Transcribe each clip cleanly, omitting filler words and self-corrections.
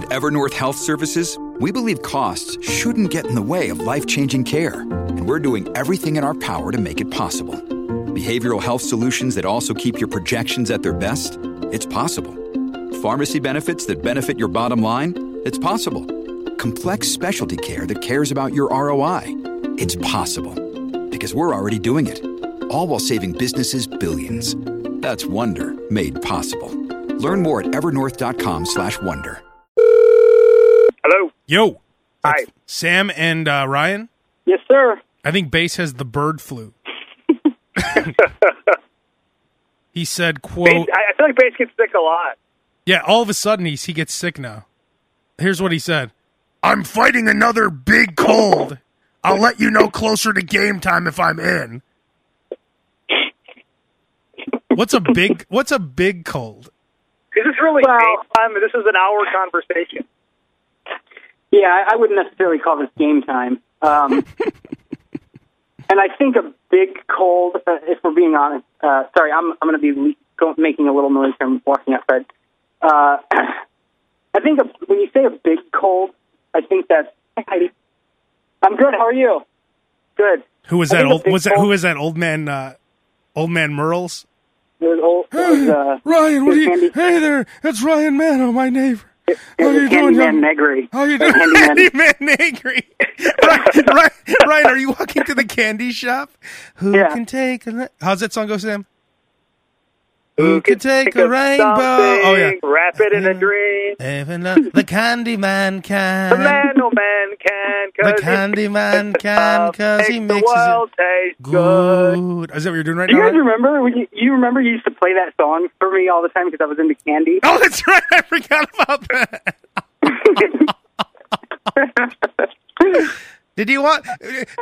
At Evernorth Health Services, we believe costs shouldn't get in the way of life-changing care, and we're doing everything in our power to make it possible. Behavioral health solutions that also keep your projections at their best? It's possible. Pharmacy benefits that benefit your bottom line? It's possible. Complex specialty care that cares about your ROI? It's possible. Because we're already doing it. All while saving businesses billions. That's Wonder made possible. Learn more at evernorth.com/wonder. Hello. Yo. Hi. Sam and Ryan? Yes, sir. I think Bass has the bird flu. He said, quote... I feel like Bass gets sick a lot. Yeah, all of a sudden he gets sick now. Here's what he said. I'm fighting another big cold. I'll let you know closer to game time if I'm in. What's a big cold? Is this really game time? This is an hour conversation. Yeah, I wouldn't necessarily call this game time. And I think a big cold, if we're being honest, sorry, I'm going to be making a little noise from walking outside. I think when you say a big cold, I think that's... I'm good. How are you? Good. Who was that? Who was that? Old man Merles. Ryan, what are you? Hey there, it's Ryan Mano, my neighbor. How are you doing, Handyman Negri? How you doing, Handyman Negri? Ryan, are you walking to the candy shop? Who can take a... How's that song go, Sam? Who can take a rainbow? Oh, yeah. Wrap it in a dream. The candy man can. The man no man can. The candy man can, because he makes the world taste good. Is that what you're doing right now? Do you guys remember? You remember you used to play that song for me all the time because I was into candy? Oh, that's right. I forgot about that. Did you want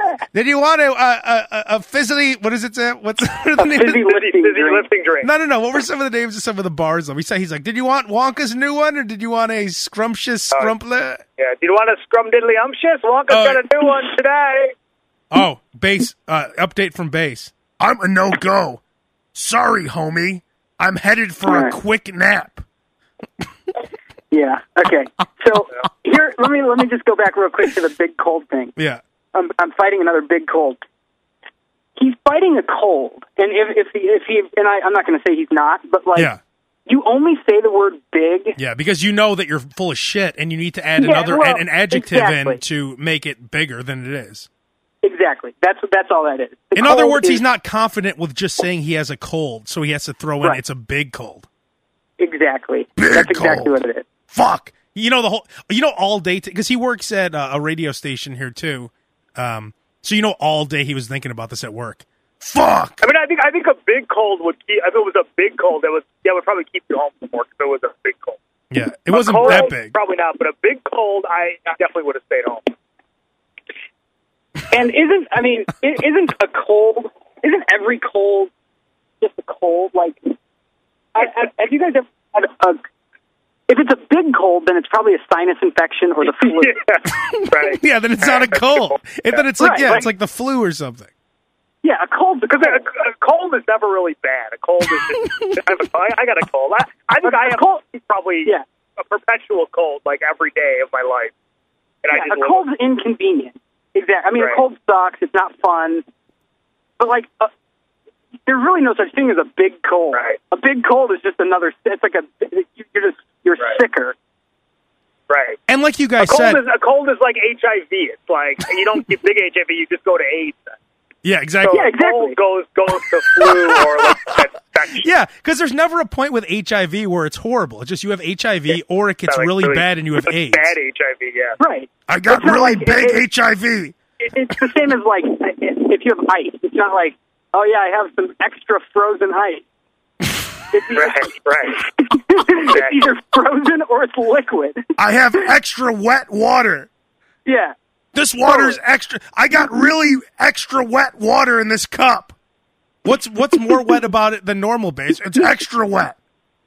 a fizzly? What is it? What's the name? Fizzy lifting drink. No. What were some of the names of some of the bars? Though he's like, did you want Wonka's new one, or did you want a scrumptious scrumpler? Yeah. Did you want a scrumdiddlyumptious? Wonka's got a new one today. Oh, Bass. Update from Bass. I'm a no-go. Sorry, homie. I'm headed for a quick nap. Yeah. Okay. So here, let me just go back real quick to the big cold thing. Yeah. I'm fighting another big cold. He's fighting a cold, and if he and I'm not going to say he's not, but you only say the word big. Yeah, because you know that you're full of shit, and you need to add an adjective in to make it bigger than it is. Exactly. That's all that is. In other words, he's not confident with just saying he has a cold, so he has to throw in it's a big cold. Exactly. That's exactly what it is. Fuck. You know all day because he works at a radio station here too. So all day he was thinking about this at work. Fuck. I mean, I think a big cold would keep. If it was a big cold, that would probably keep you home from work. If it was a big cold. Yeah, it wasn't cold, that big. Probably not, but a big cold, I definitely would have stayed home. And isn't every cold just a cold? Like, have you guys ever had if it's a big cold, then it's probably a sinus infection or the flu. Yeah, right. Yeah, then it's not a cold. Then it's it's like the flu or something. Yeah, a cold. Because a cold is never really bad. A cold is just, I got a cold. I think I have probably a perpetual cold like every day of my life. And a cold's inconvenient. Exactly. I mean, a cold sucks. It's not fun. But there's really no such thing as a big cold. Right. A big cold is just another. It's like you're sicker. Right. And like you guys said, a cold is like HIV. It's like you don't get big HIV, you just go to AIDS. Yeah, exactly. So exactly. Cold goes to flu or like infection. Yeah, because there's never a point with HIV where it's horrible. It's just you have HIV or it gets really bad and you have AIDS. Bad HIV, yeah. Right. I got really big HIV. It's the same as if you have ice. It's not like, oh yeah, I have some extra frozen ice. Right. It's either frozen or it's liquid. I have extra wet water. Yeah. This water's extra. I got really extra wet water in this cup. What's more wet about it than normal, Bass? It's extra wet.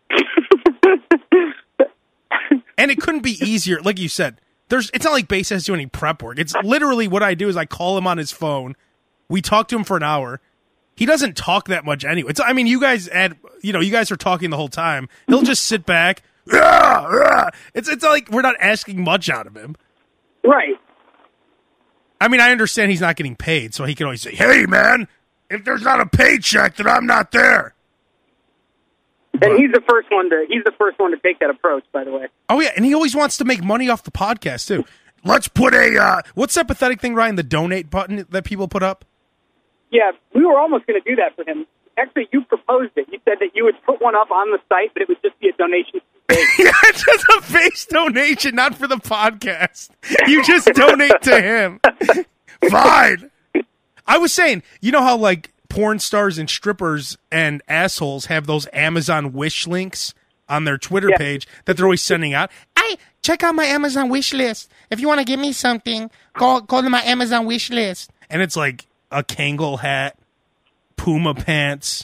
And it couldn't be easier, like you said. It's not like Bass has to do any prep work. It's literally what I do is I call him on his phone. We talk to him for an hour. He doesn't talk that much anyway. You guys you guys are talking the whole time. He'll just sit back, It's like we're not asking much out of him. Right. I mean, I understand he's not getting paid, so he can always say, "Hey, man, if there's not a paycheck, then I'm not there." And he's the first one to take that approach, by the way. Oh yeah, and he always wants to make money off the podcast too. Let's put a what's that pathetic thing, Ryan? The donate button that people put up. Yeah, we were almost going to do that for him. Actually, you proposed it. You said that you would put one up on the site, but it would just be a donation. Yeah, it's just a face donation, not for the podcast. You just donate to him. Fine. I was saying, you know how like porn stars and strippers and assholes have those Amazon wish links on their Twitter page that they're always sending out? Hey, check out my Amazon wish list. If you want to give me something, go to my Amazon wish list. And it's like a Kangol hat, Puma pants,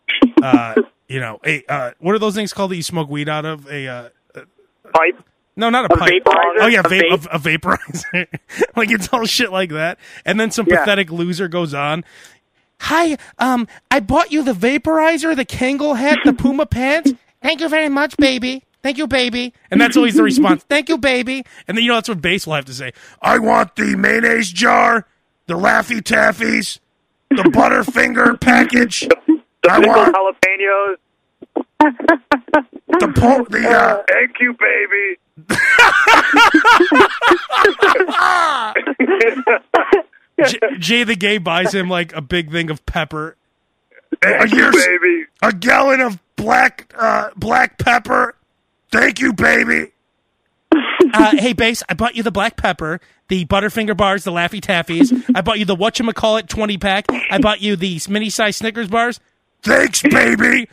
what are those things called that you smoke weed out of? A pipe? No, not a pipe. Vaporizer? Oh yeah, a a vaporizer. Like it's all shit like that. And then some pathetic loser goes on. Hi, I bought you the vaporizer, the Kangol hat, the Puma pants. Thank you very much, baby. Thank you, baby. And that's always the response. Thank you, baby. And then that's what Bass will have to say. I want the mayonnaise jar, the Laffy Taffies, the Butterfinger package. I want jalapenos. Thank you, baby. Jay the Gay buys him like a big thing of pepper. Thank you, baby. A gallon of black pepper. Thank you, baby. Hey, Bass, I bought you the black pepper, the Butterfinger bars, the Laffy Taffies. I bought you the whatchamacallit 20-pack. I bought you these mini-size Snickers bars. Thanks, baby.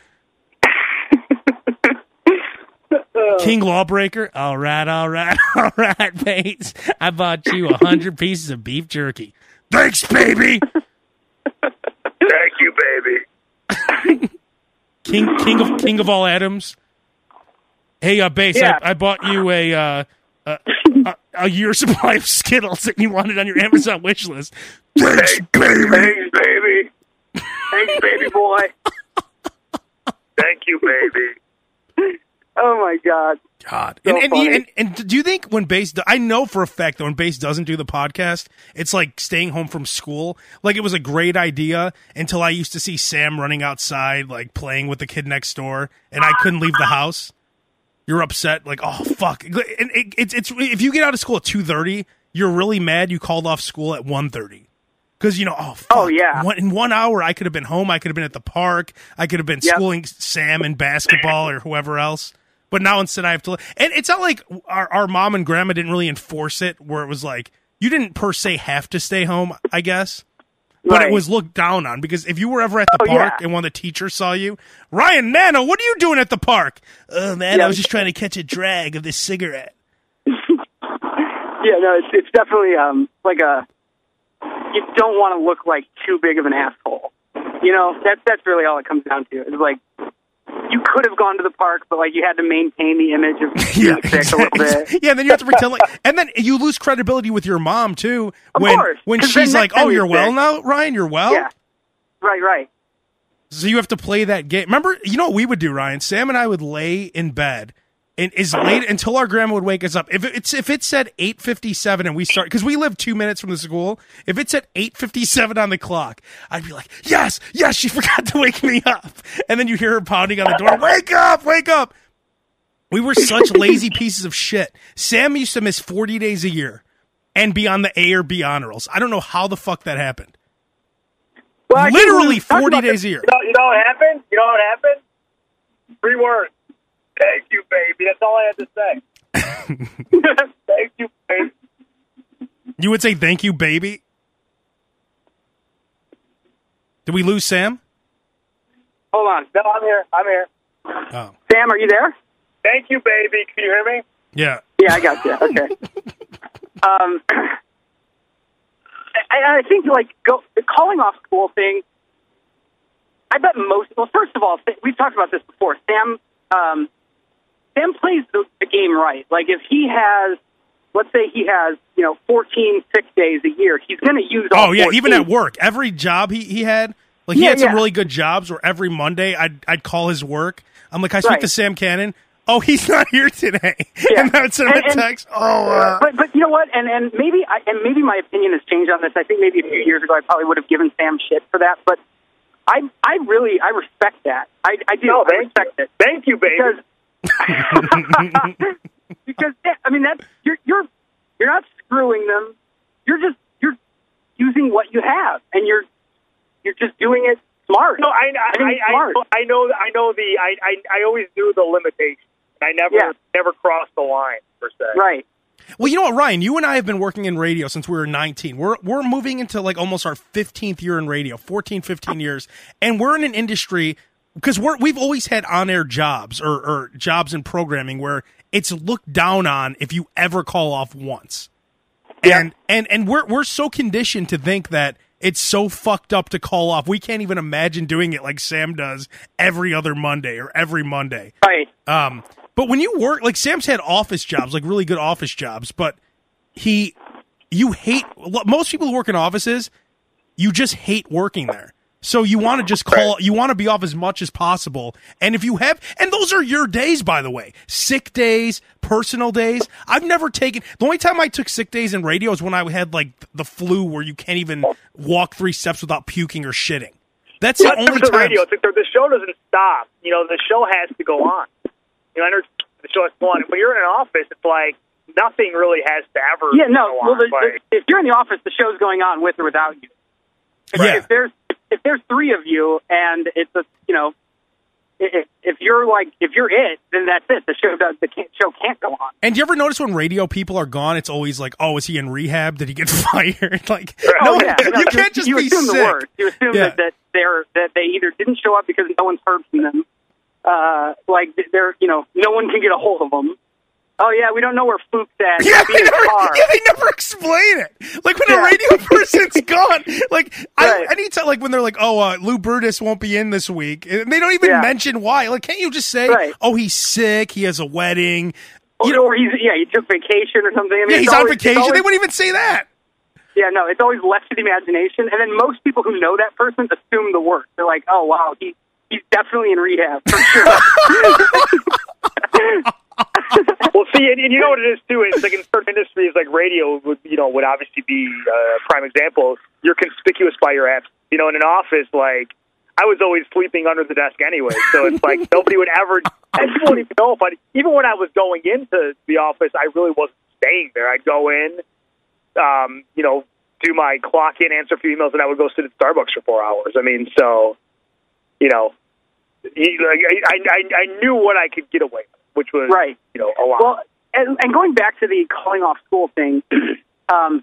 King Lawbreaker. All right, Bass. I bought you 100 pieces of beef jerky. Thanks, baby. Thank you, baby. King of all Adams. Hey, Bass, I bought you a year's supply of Skittles that you wanted on your Amazon wish list. Thanks, baby. Thanks, baby. Thanks, baby boy. Thank you, baby. Oh my God. So and do you think when Bass? I know for a fact that when Bass doesn't do the podcast, it's like staying home from school. Like it was a great idea until I used to see Sam running outside, like playing with the kid next door, and I couldn't leave the house. You're upset, like, oh fuck. And it's if you get out of school at 2:30, you're really mad. You called off school at 1:30 because fuck. Oh yeah. In 1 hour, I could have been home. I could have been at the park. I could have been schooling Sam in basketball or whoever else. But now instead I have to, and it's not like our mom and grandma didn't really enforce it where it was like, you didn't per se have to stay home, I guess, but it was looked down on because if you were ever at the park and one of the teachers saw you, Ryan Nano, what are you doing at the park? Oh man, I was just trying to catch a drag of this cigarette. Yeah, no, it's definitely you don't want to look like too big of an asshole. That's really all it comes down to. It's like, you could have gone to the park, but like you had to maintain the image of being sick a little bit. Yeah, then you have to pretend and then you lose credibility with your mom too. Of course, when she's like, "Oh, you're well now, Ryan. You're well." Yeah, right. So you have to play that game. Remember, you know what we would do, Ryan? Sam and I would lay in bed and as late until our grandma would wake us up. If it said 8:57 and we start, because we live 2 minutes from the school. If it said 8:57 on the clock, I'd be like, yes, she forgot to wake me up. And then you hear her pounding on the door, wake up. We were such lazy pieces of shit. Sam used to miss 40 days a year and be on the A or B honor rolls. I don't know how the fuck that happened. Well, literally 40 days a year. You know what happened? 3 words. Thank you, baby. That's all I had to say. Thank you, baby. You would say thank you, baby? Did we lose Sam? Hold on. No, I'm here. Oh. Sam, are you there? Thank you, baby. Can you hear me? Yeah. Yeah, I got you. Okay. I think the calling off school thing, I bet first of all, we've talked about this before. Sam plays the game right. Like if he has, let's say he has, 14 sick days a year, he's going to use all 14. Even at work. Every job he had, like he had some really good jobs where every Monday I'd call his work. I'm like, I speak to Sam Cannon. oh, he's not here today. Yeah. And that's a text. But you know what? And maybe my opinion has changed on this. I think maybe a few years ago I probably would have given Sam shit for that. But I respect that. I do. No, I respect it. Thank you, baby. Because I mean you're not screwing them. You're using what you have, and you're just doing it smart. No, I always knew the limitation. I never crossed the line per se. Right. Well, you know what, Ryan? You and I have been working in radio since we were 19. We're moving into like almost our 15th year in radio, 14, 15 years, and we're in an industry because we've always had on-air jobs or jobs in programming where it's looked down on if you ever call off once. And we're so conditioned to think that it's so fucked up to call off. We can't even imagine doing it like Sam does every other Monday or every Monday. Right. But when you work, like Sam's had office jobs, like really good office jobs, but you hate, most people who work in offices, you just hate working there. So you want to just call, you want to be off as much as possible. And if you have, and those are your days, by the way, sick days, personal days. I've never taken, the only time I took sick days in radio is when I had like the flu where you can't even walk 3 steps without puking or shitting. That's the only time. Radio. It's like the show doesn't stop. You know, the show has to go on. You know, I know the show has to go on. When you're in an office, it's like nothing really has to ever go on. If you're in the office, the show's going on with or without you. If there's 3 of you and it's if you're it, then that's it. The show can't go on. And do you ever notice when radio people are gone, it's always like, oh, is he in rehab? Did he get fired? Like, you can't just you be assume sick. The worst. You assume that they either didn't show up because no one's heard from them, no one can get a hold of them. Oh, yeah, we don't know where Fuchs at. Yeah, they never explain it. Like, when a radio person's gone, like, anytime, like, when they're like, oh, Lou Brutus won't be in this week, and they don't even mention why. Like, can't you just say, oh, he's sick, he has a wedding. Or he took vacation or something. I mean, he's on vacation. They wouldn't even say that. Yeah, no, it's always left to the imagination. And then most people who know that person assume the worst. They're like, oh, wow, he's definitely in rehab, for sure. Well, see, and you know what it is too. It's like in certain industries, like radio would obviously be a prime example. You're conspicuous by your absence. You know, in an office, like I was always sleeping under the desk anyway, so it's like nobody would ever. And people wouldn't even know even when I was going into the office, I really wasn't staying there. I'd go in, do my clock in, answer a few emails, and I would go sit at Starbucks for 4 hours. I mean, so I knew what I could get away with. Which was, a lot. Well, and going back to the calling off school thing, I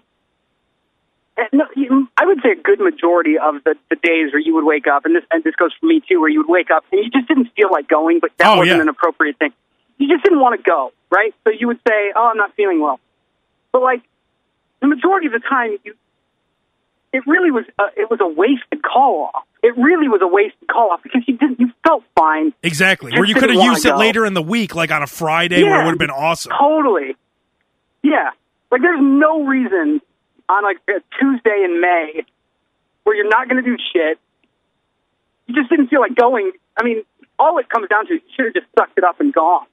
would say a good majority of the days where you would wake up, and this goes for me too, where you would wake up and you just didn't feel like going, but that wasn't an appropriate thing. You just didn't want to go, right? So you would say, "Oh, I'm not feeling well," but like the majority of the time, it really was a wasted call off. It really was a wasted call off because you felt fine. Exactly. Where you could have used it later in the week, like on a Friday, where it would have been awesome. Totally. Yeah. Like there's no reason on like a Tuesday in May where you're not going to do shit. You just didn't feel like going. I mean, all it comes down to, you should have just sucked it up and gone.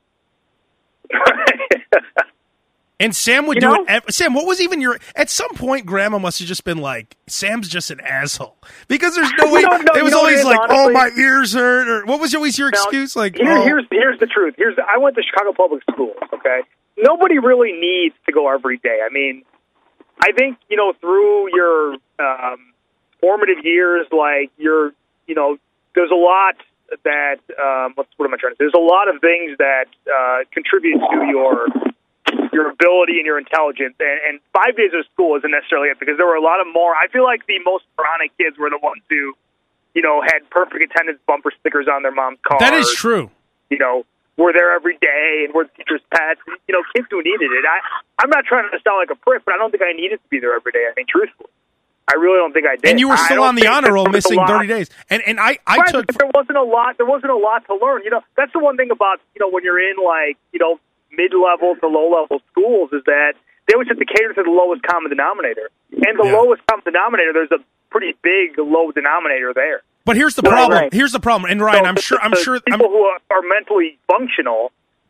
And Sam would do it. Sam, what was even at some point, Grandma must have just been like, Sam's just an asshole. Because there's no way, it was always like, honestly, oh, my ears hurt, or what was always your excuse? Like, here's the truth. I went to Chicago Public Schools, okay? Nobody really needs to go every day. I mean, I think, through your formative years, like, there's a lot that, what am I trying to say? There's a lot of things that contribute to your ability and your intelligence, and 5 days of school isn't necessarily it, because there were a lot of more. I feel like the most chronic kids were the ones who, had perfect attendance bumper stickers on their mom's car. That is true. Were there every day and were the teacher's pets. Kids who needed it. I'm not trying to sound like a prick, but I don't think I needed to be there every day. I mean, truthfully, I really don't think I did. And you were still on the honor roll, missing 30 days. And I took. But there wasn't a lot. There wasn't a lot to learn. That's the one thing about when you're in mid-level to low-level schools is that they always have to cater to the lowest common denominator. And the lowest common denominator, there's a pretty big low denominator there. But here's the problem. Right. Here's the problem. And Ryan, I'm sure people who are mentally functional,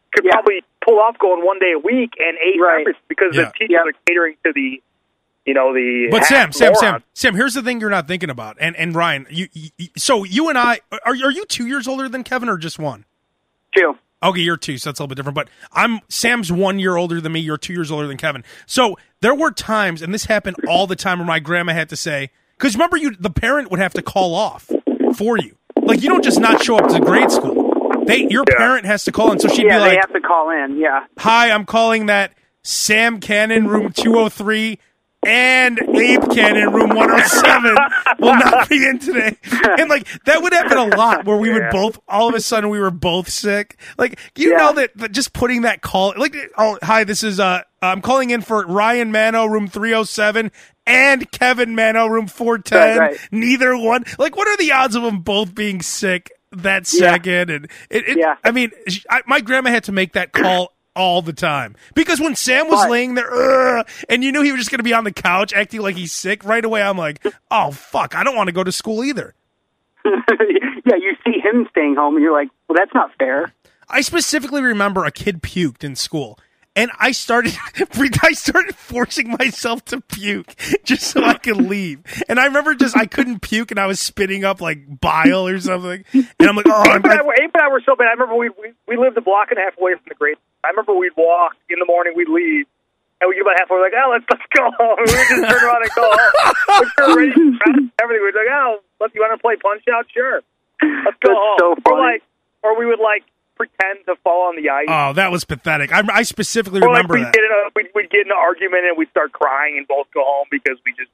could probably pull off going 1 day a week and 8 members because the teachers are catering to the, the. But Sam, here's the thing you're not thinking about, and Ryan, so you and I, are you 2 years older than Kevin or just 1? 2. Okay, you're 2, so that's a little bit different. But Sam's 1 year older than me. You're 2 years older than Kevin. So there were times, and this happened all the time, where my grandma had to say, because remember, the parent would have to call off for you. Like, you don't just not show up to grade school. Your parent has to call in, so she'd be like, they have to call in. Yeah. Hi, I'm calling that Sam Cannon, room 203. And Abe Cannon, room 107, will not be in today. And, that would happen a lot, where we would all of a sudden, we were both sick. Know that just putting that call, hi, this is, I'm calling in for Ryan Mano, room 307, and Kevin Mano, room 410. Right. Neither one. What are the odds of them both being sick that second? And my grandma had to make that call all the time, because when Sam was laying there and you knew he was just going to be on the couch acting like he's sick, right away I'm like, oh fuck, I don't want to go to school either. You see him staying home and you're like, well, that's not fair. I specifically remember a kid puked in school, and I started forcing myself to puke just so I could leave. And I remember I couldn't puke, and I was spitting up bile or something. And I'm like, oh. Abe and I were so bad. I remember we lived a block and a half away from the grade. I remember we'd walk in the morning, we'd leave, and we'd get about halfway, let's go home. We would just turn around and go home. We're ready to everything. We'd be like, you want to play Punch Out? Sure. Let's go home. So funny. Or we would pretend to fall on the ice. Oh, that was pathetic. I specifically remember that. We'd get in an argument and we'd start crying and both go home because we just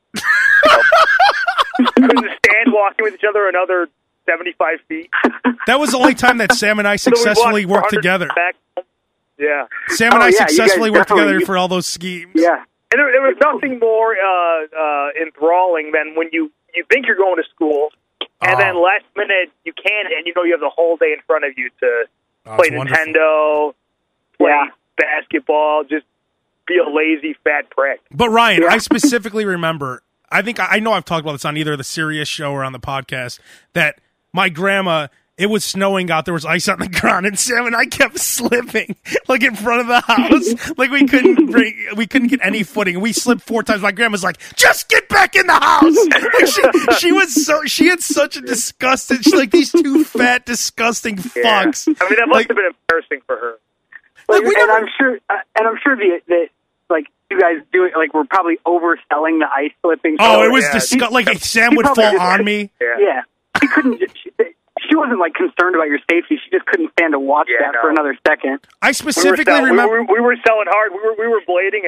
couldn't stand walking with each other another 75 feet. That was the only time that Sam and I successfully worked together. Yeah. Sam and I successfully worked together for all those schemes. Yeah. And there was nothing more enthralling than when you think you're going to school, and then last minute you can't, and you have the whole day in front of you to play Nintendo, play basketball, just be a lazy fat prick. But Ryan, I specifically remember, I know I've talked about this on either the Sirius show or on the podcast, that my grandma, it was snowing out, there was ice on the ground, and Sam and I kept slipping in front of the house. We couldn't get any footing. We slipped 4 times. My grandma's like, just get back in the house. She had such a disgusting, these 2 fat, disgusting fucks. I mean, that must have been embarrassing for her. I'm sure that you guys do it, we're probably overselling the ice slipping. Oh, it was disgusting. Sam would fall on me. Yeah. She couldn't. She wasn't concerned about your safety. She just couldn't stand to watch that for another second. I specifically remember we were selling hard. We were blading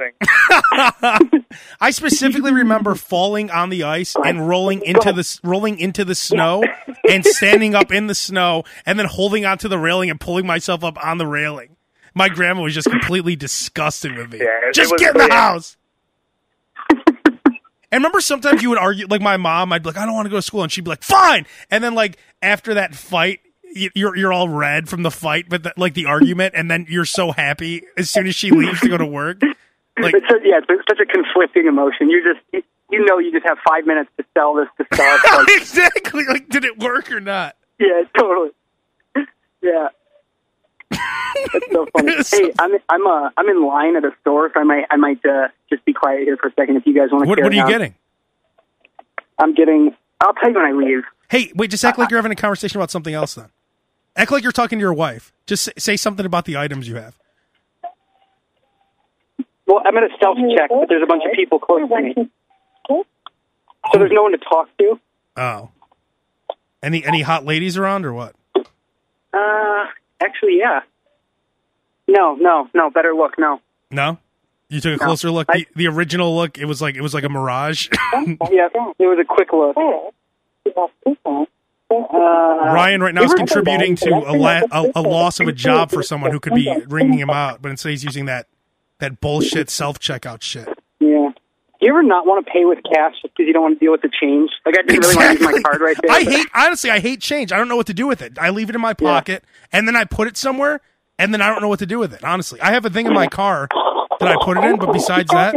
and everything. I specifically remember falling on the ice and rolling into the snow and standing up in the snow and then holding onto the railing and pulling myself up on the railing. My grandma was just completely disgusted with me. Yeah, just get in the house. And remember, sometimes you would argue, my mom, I'd be like, I don't want to go to school. And she'd be like, fine. And then, after that fight, you're all red from the fight, but the argument, and then you're so happy as soon as she leaves to go to work. It's such a conflicting emotion. You just have 5 minutes to sell this to start. Exactly. Did it work or not? Yeah, totally. Yeah. That's so funny. Hey, I'm in line at a store, so I might just be quiet here for a second if you guys want to. What are you getting? I'm getting. I'll tell you when I leave. Hey, wait! Just act like you're having a conversation about something else. Then act like you're talking to your wife. Just say something about the items you have. Well, I'm at a self check, but there's a bunch of people close to me, so there's no one to talk to. Oh, any hot ladies around or what? Actually, yeah. No. Better look, no. No? You took a closer look? The original look, it was like a mirage? Yeah, it was a quick look. Ryan right now is contributing to a loss of a job for someone who could be ringing him out, but instead he's using that bullshit self-checkout shit. Yeah. Do you ever not want to pay with cash just because you don't want to deal with the change? I didn't really want to use my card right there. I hate change. I don't know what to do with it. I leave it in my pocket, and then I put it somewhere, and then I don't know what to do with it, honestly. I have a thing in my car that I put it in, but besides that...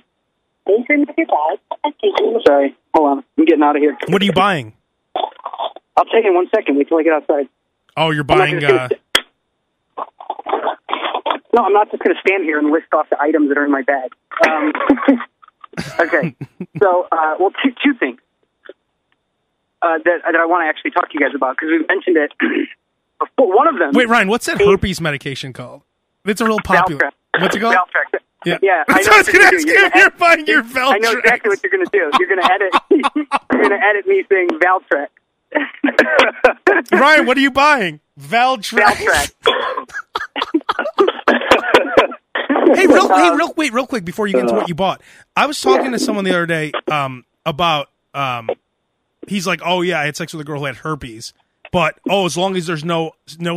Sorry, hold on. I'm getting out of here. What are you buying? I'll take it in 1 second. Wait till I get outside. Oh, you're buying... No, I'm not just going to stand here and list off the items that are in my bag. Okay. So, well, two things that I want to actually talk to you guys about, because we've mentioned it before. One of them... Wait, Ryan, what's that herpes medication called? It's a real popular... Valtrex. What's it called? Valtrex. Yeah. I was going to ask you if you're buying your Valtrex. I know exactly what you're going to do. You're going to edit. You're going to edit me saying Valtrex. Ryan, what are you buying? Valtrex. Hey, real quick before you get into what you bought. I was talking to someone the other day about he's like, oh yeah, I had sex with a girl who had herpes, but as long as there's no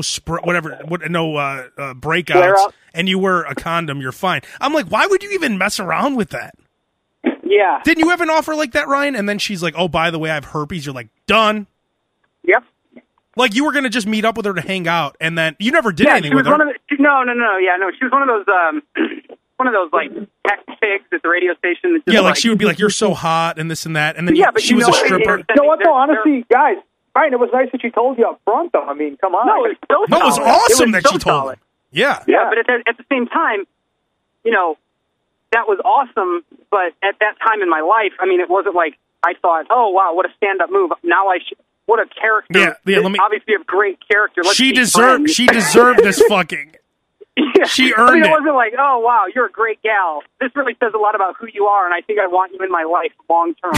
breakouts and you wear a condom, you're fine. I'm like, why would you even mess around with that? Yeah. Didn't you have an offer like that, Ryan? And then she's like, oh, by the way, I have herpes. You're like, done. Yep. Like you were going to just meet up with her to hang out, and then you never did anything with her. No. She was one of those like tech pigs at the radio station. That just, she would be like, you're so hot, and this and that, and then but she was a stripper. You know what, though? Honestly, guys, Ryan, it was nice that she told you up front, though. I mean, come on. No, it was awesome that she told him. Yeah. Yeah, but at the same time, that was awesome, but at that time in my life, I mean, it wasn't like I thought, oh, wow, what a stand-up move. Now what a character. Yeah, obviously a great character. She deserved this fucking. Yeah. She earned it. It wasn't like, oh, wow, you're a great gal. This really says a lot about who you are, and I think I want you in my life long term.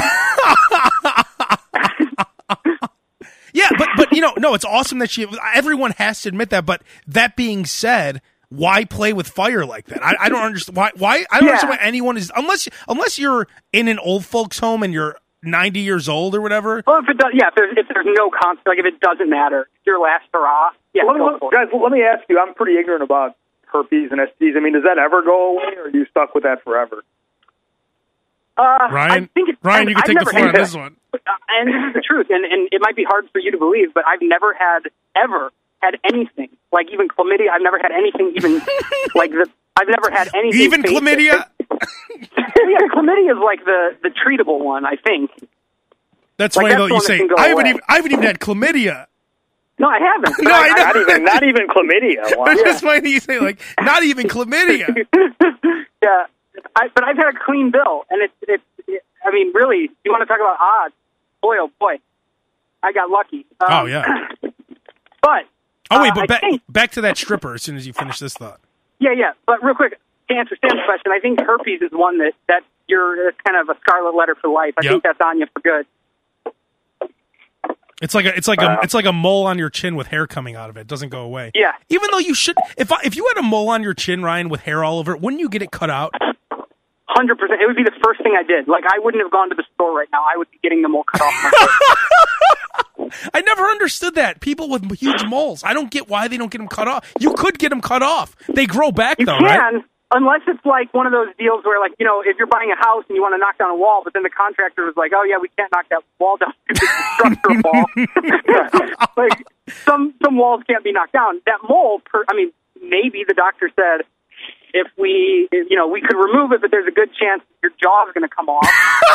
Yeah, but no, it's awesome that everyone has to admit that, but that being said, why play with fire like that? I don't understand why I don't understand why anyone is unless you're in an old folks home and you're 90 years old or whatever. Well, if there's no concept, like if it doesn't matter, if your last hurrah. Yeah, guys, let me ask you. I'm pretty ignorant about herpes and STDs. I mean, does that ever go away, or are you stuck with that forever? Ryan, you can take the floor on this one. And this is the truth, and it might be hard for you to believe, but I've never ever had anything, like even chlamydia. I've never had anything even like the. I've never had anything. Even chlamydia? Yeah, chlamydia is like the treatable one, I think. That's funny though. You say I haven't even had chlamydia. No, I haven't. No, I not even chlamydia. Wow. It's just funny that you say like not even chlamydia. Yeah, but I've had a clean bill, and it's. I mean, really, you want to talk about odds? Boy, oh boy, I got lucky. Oh yeah. But back to that stripper as soon as you finish this thought. Yeah. But real quick, to answer Sam's question, I think herpes is one that you're kind of a scarlet letter for life. I think that's on you for good. It's like a mole on your chin with hair coming out of it. It doesn't go away. Yeah. Even though you should, if you had a mole on your chin, Ryan, with hair all over it, wouldn't you get it cut out? 100%. It would be the first thing I did. Like, I wouldn't have gone to the store right now. I would be getting the mole cut off my face. I never understood that. People with huge moles. I don't get why they don't get them cut off. You could get them cut off. They grow back, though, right? Unless it's like one of those deals where, like, if you're buying a house and you want to knock down a wall, but then the contractor was like, oh, yeah, we can't knock that wall down. It's a structural wall. Like, some walls can't be knocked down. That mole, maybe the doctor said, if we could remove it, but there's a good chance your jaw is going to come off.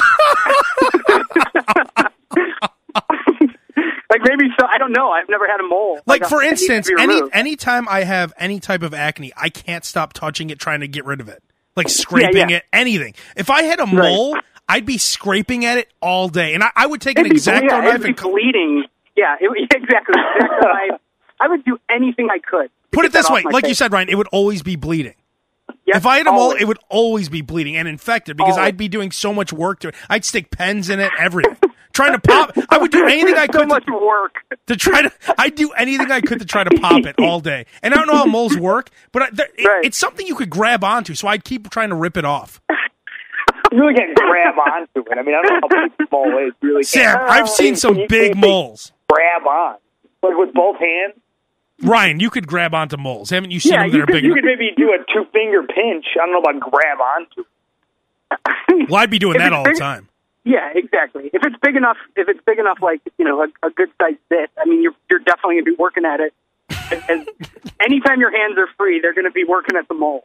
Like maybe so. I don't know. I've never had a mole. Like for instance, anytime I have any type of acne, I can't stop touching it, trying to get rid of it. Like scraping it, anything. If I had a mole, I'd be scraping at it all day, and I would take an X-Acto knife and bleeding. Yeah, exactly. I would do anything I could. Put it this way, like you said, Ryan, it would always be bleeding. Yep, if I had a mole, it would always be bleeding and infected because I'd be doing so much work to it. I'd stick pens in it, everything. Trying to pop. I would do anything I could. So much work. I'd do anything I could to try to pop it all day. And I don't know how moles work, but it's something you could grab onto, so I'd keep trying to rip it off. You really can't grab onto it. I mean, I don't know how big the mole is. You really Sam, I've seen some big moles. Grab on. Like with both hands? Ryan, you could grab onto moles. Haven't you seen them that are big? You could maybe do a 2-finger pinch. I don't know about grab onto. Well, I'd be doing that all the time. Yeah, exactly. If it's big enough, like a good sized bit, I mean, you're definitely gonna be working at it. Anytime your hands are free, they're gonna be working at the mole.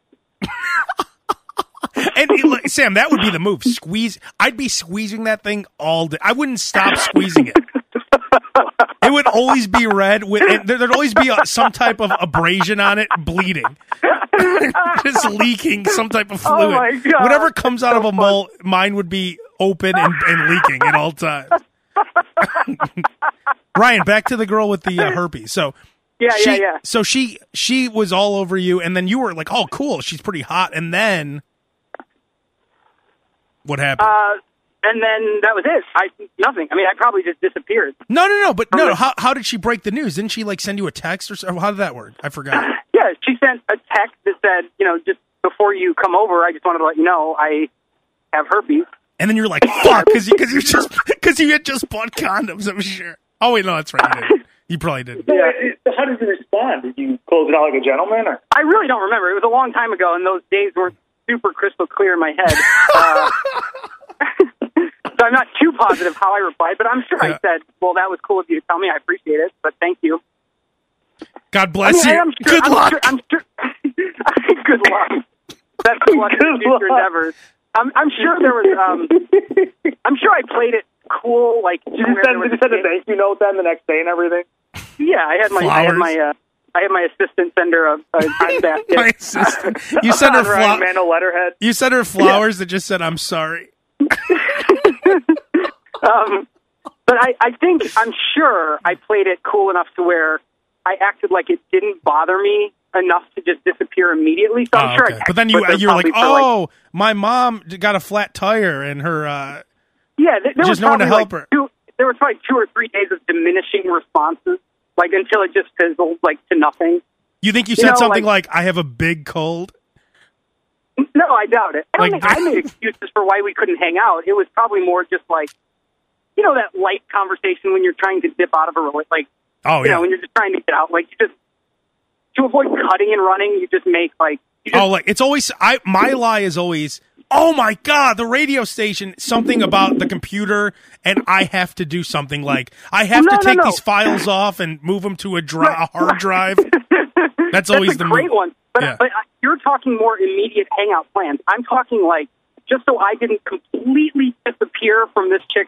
And Sam, that would be the move. Squeeze. I'd be squeezing that thing all day. I wouldn't stop squeezing it. It would always be red with there'd always be some type of abrasion on it, bleeding, just leaking some type of fluid. Oh my God. Whatever comes out of a mole, mine would be open and leaking at all times. Ryan, back to the girl with the herpes. So Yeah. So she was all over you, and then you were like, "Oh, cool, she's pretty hot." And then what happened? And then that was it. Nothing. I mean, I probably just disappeared. No. But no. How did she break the news? Didn't she like send you a text or how did that work? I forgot. Yeah, she sent a text that said, just before you come over, I just wanted to let you know I have herpes. And then you're like, "Fuck," because you had just bought condoms. I'm sure. Oh wait, no, that's right. You probably didn't. Yeah. How did you respond? Did you close it out like a gentleman? Or? I really don't remember. It was a long time ago, and those days weren't super crystal clear in my head. So I'm not too positive how I replied, but I'm sure I said, "Well, that was cool of you to tell me. I appreciate it, but thank you." God bless you. Good luck. Good luck. That's the luck in future endeavors. I'm sure there was. I'm sure I played it cool. Like, did you send a thank you note then the next day and everything? Yeah, I had my assistant send her a basket. My assistant. You sent her letterhead. You sent her flowers that just said, "I'm sorry." But I'm sure I played it cool enough to where I acted like it didn't bother me enough to just disappear immediately. So I'm sure. Okay. But then you're like, "Oh, my mom got a flat tire and her." Yeah, there just was no one to help her. There was probably 2 or 3 days of diminishing responses, like until it just fizzled to nothing. You think you said something like, "I have a big cold"? No, I doubt it. I don't think I made excuses for why we couldn't hang out. It was probably more just like, that light conversation when you're trying to dip out of a relationship. When you're just trying to get out. Like, you just, to avoid cutting and running, you just make it's always, my lie is always, "Oh my God, the radio station, something about the computer, and I have to do something like, I have to take these files off and move them to a hard drive." That's always the great one. But you're talking more immediate hangout plans. I'm talking just so I didn't completely disappear from this chick's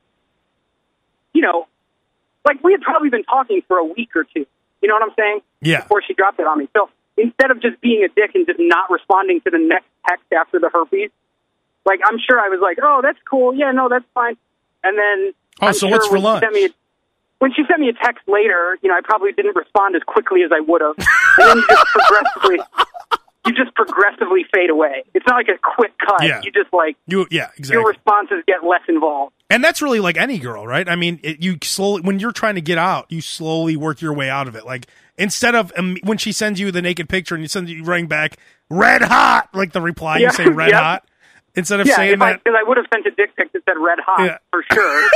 we had probably been talking for a week or two. You know what I'm saying? Yeah. Before she dropped it on me. So instead of just being a dick and just not responding to the next text after the herpes, I'm sure I was like, "Oh, that's cool. Yeah, no, that's fine." And then what's for lunch? When she sent me a text later, I probably didn't respond as quickly as I would have. And then you just progressively fade away. It's not like a quick cut. Yeah. You just exactly. Your responses get less involved. And that's really like any girl, right? I mean, you slowly, when you're trying to get out, you slowly work your way out of it. Like, instead of when she sends you the naked picture and you writing back "red hot," like the reply, you say "red hot." Instead of saying that, because I would have sent a dick pic that said "red hot" for sure.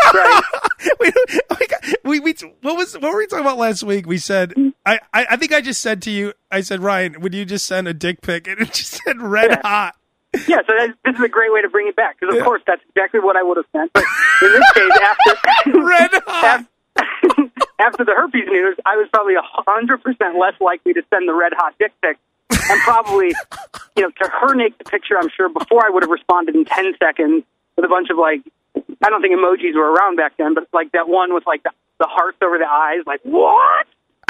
Right? What were we talking about last week? We said I think I just said to you, I said, "Ryan, would you just send a dick pic?" And it just said "red hot." Yeah, so this is a great way to bring it back because, of course, that's exactly what I would have sent. But in this case, after red hot. After the herpes news, I was probably 100% less likely to send the red hot dick pic. And probably, to her naked picture, I'm sure, before I would have responded in 10 seconds with a bunch of, I don't think emojis were around back then, but, that one with, the hearts over the eyes, what?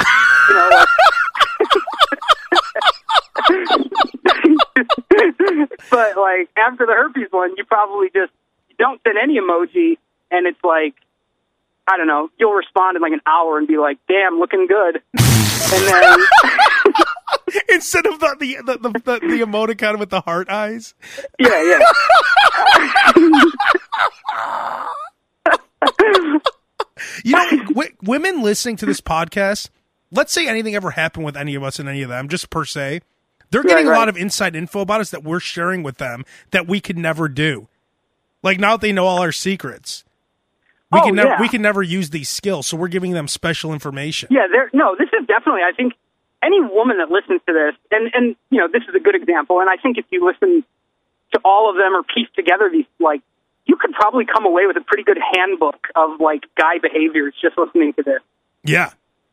But, after the herpes one, you probably you don't send any emoji, and it's I don't know, you'll respond in an hour and be like, "Damn, looking good." And then... Instead of the emoticon with the heart eyes. Yeah. Women listening to this podcast, let's say anything ever happened with any of us and any of them, just per se, they're getting a lot of inside info about us that we're sharing with them that we could never do. Now that they know all our secrets. We can never use these skills, so we're giving them special information. Yeah, this is definitely, I think, any woman that listens to this, and this is a good example, and I think if you listen to all of them or piece together these, you could probably come away with a pretty good handbook of, guy behaviors just listening to this. Yeah.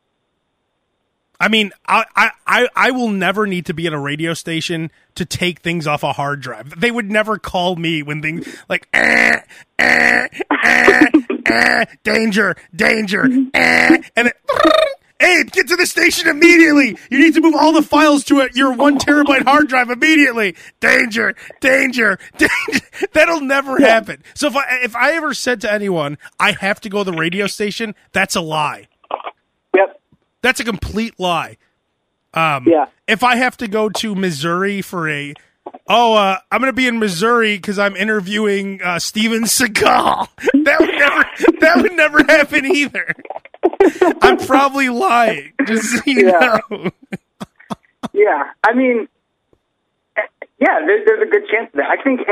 I mean, I will never need to be at a radio station to take things off a hard drive. They would never call me when things danger, and it, Abe, get to the station immediately. You need to move all the files to your 1 terabyte hard drive immediately. Danger. That'll never happen. So if I ever said to anyone, I have to go to the radio station, that's a lie. Yep. That's a complete lie. If I have to go to Missouri for I'm going to be in Missouri because I'm interviewing Steven Seagal. That would never happen either. I'm probably lying, just so you know. Yeah, I mean, there's a good chance of that. I think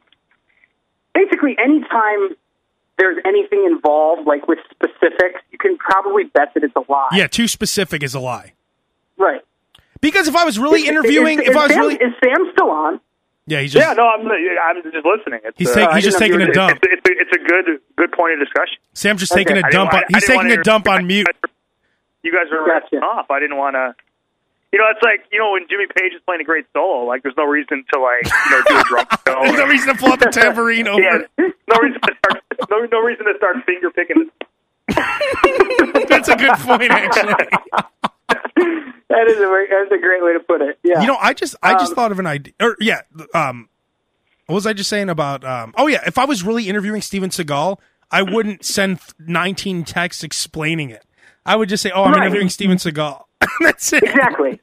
any time there's anything involved, like with specifics, you can probably bet that it's a lie. Yeah, too specific is a lie. Right. Because if I was really interviewing, is Sam still on? Yeah, he's just. Yeah, no, I'm just listening. He's just taking a dump. It's a good point of discussion. Sam's just taking a dump. He's taking a dump on mute. You guys are ratcheting off. I didn't want to. It's like when Jimmy Page is playing a great solo. Like, there's no reason to do a drum solo. There's no reason to pull up the tambourine over. Yeah, no reason to start finger picking. That's a good point, actually. That's a great way to put it. Yeah. I just thought of an idea. What was I just saying about? If I was really interviewing Steven Seagal, I wouldn't send 19 texts explaining it. I would just say, I'm interviewing Steven Seagal. That's it. Exactly.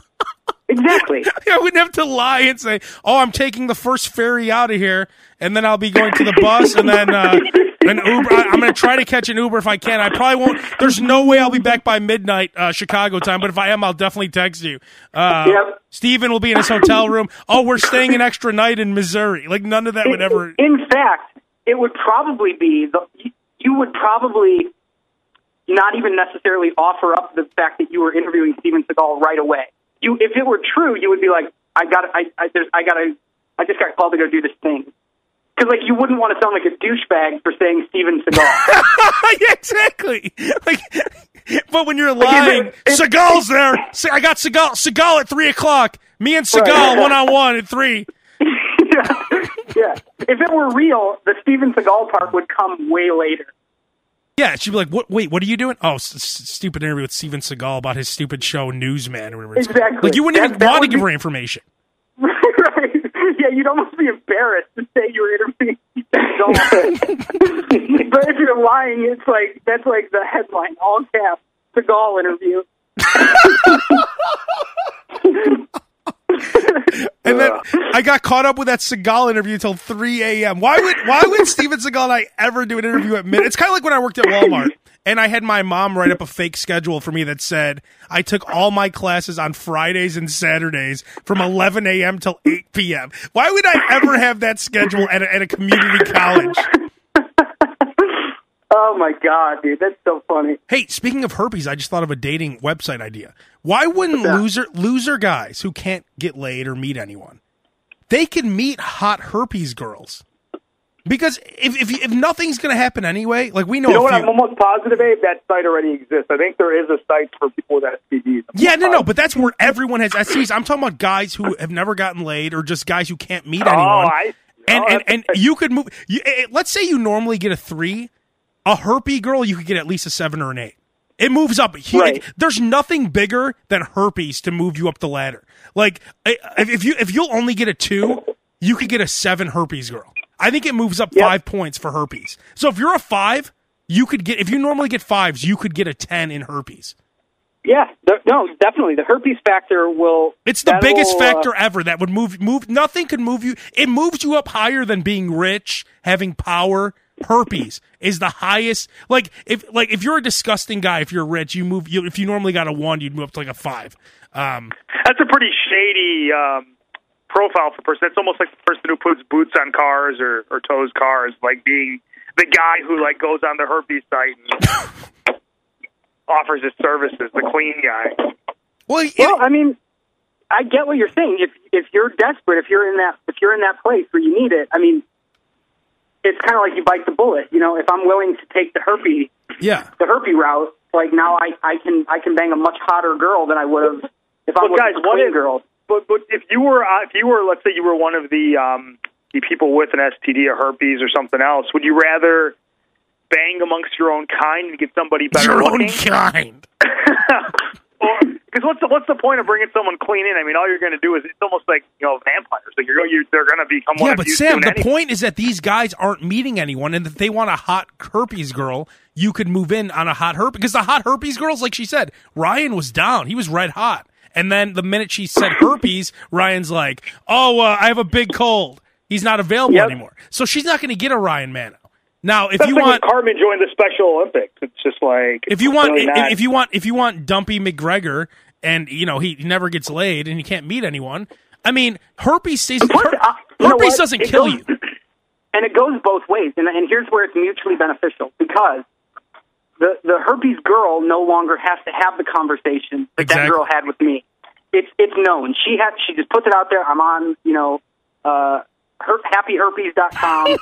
I wouldn't have to lie and say, I'm taking the first ferry out of here, and then I'll be going to the bus, and then an Uber. I'm going to try to catch an Uber if I can. I probably won't. There's no way I'll be back by midnight Chicago time, but if I am, I'll definitely text you. Yep. Steven will be in his hotel room. We're staying an extra night in Missouri. Like, none of that would ever. In fact, it would probably be you would probably not even necessarily offer up the fact that you were interviewing Steven Seagal right away. If it were true, you would be like, I just got called to go do this thing. Because you wouldn't want to sound like a douchebag for saying Steven Seagal. Yeah, exactly. But when you're lying, Seagal's there. I got Seagal at 3:00. Me and Seagal one-on-one at 3. Yeah. If it were real, the Steven Seagal part would come way later. Yeah, she'd be like, "What? Wait, what are you doing?" Stupid interview with Steven Seagal about his stupid show Newsman or whatever. Exactly. You wouldn't even want to give her information. Right. Yeah, you'd almost be embarrassed to say you were interviewing Seagal. But if you're lying, that's like the headline, all caps, Seagal interview. And then I got caught up with that Seagal interview till 3 a.m. Why would Steven Seagal and I ever do an interview at midnight? It's kind of like when I worked at Walmart and I had my mom write up a fake schedule for me that said I took all my classes on Fridays and Saturdays from 11 a.m. till 8 p.m. Why would I ever have that schedule at a community college? Oh my God, dude, that's so funny. Hey, speaking of herpes, I just thought of a dating website idea. Why wouldn't loser guys who can't get laid or meet anyone, they can meet hot herpes girls? Because if nothing's going to happen anyway, like we know. You know what? I'm almost positive, Abe, that site already exists. I think there is a site for people with STDs. Yeah, no, but that's where everyone has STDs. I'm talking about guys who have never gotten laid or just guys who can't meet anyone. And you could move. Let's say you normally get a 3. A herpes girl, you could get at least a 7 or an 8. It moves up. There's nothing bigger than herpes to move you up the ladder. Like if you'll only get a 2, you could get a 7 herpes girl. I think it moves up 5 points for herpes. So if you're a 5, you could get. If you normally get 5s, you could get a 10 in herpes. Yeah, no, definitely. The herpes factor will. It's the biggest factor ever that would move. Nothing could move you. It moves you up higher than being rich, having power. Herpes is the highest. Like if you're a disgusting guy, if you're rich, if you normally got a 1, you'd move up to like a 5. That's a pretty shady profile for a person. It's almost like the person who puts boots on cars or tows cars, like being the guy who goes on the herpes site and offers his services, the clean guy. Well, I mean, I get what you're saying. If you're desperate, if you're in that place where you need it, I mean, it's kind of like you bite the bullet. If I'm willing to take the herpes route, like now I can bang a much hotter girl than I would have if I was a clean girl. But if you were let's say you were one of the people with an STD or herpes or something else, would you rather bang amongst your own kind and get somebody better Your looking. own kind. Because what's the point of bringing someone clean in? I mean, all you're going to do is it's almost like vampires. Like they're going to become one of you. Yeah, but Sam, the anyway. point is that these guys aren't meeting anyone, and that they want a hot herpes girl. You could move in on a hot herpes because the hot herpes girls, like she said, Ryan was down. He was red hot, and then the minute she said herpes, Ryan's like, "Oh, I have a big cold. He's not available anymore." So she's not going to get a Ryan Mano. Now, if you want, Cartman joined the Special Olympics. It's just like if you want Dumpy McGregor, and he never gets laid and he can't meet anyone. I mean, herpes stays. Herpes doesn't kill you, and it goes both ways. And here's where it's mutually beneficial because the herpes girl no longer has to have the conversation that girl had with me. It's known. She just puts it out there. I'm on happyherpes.com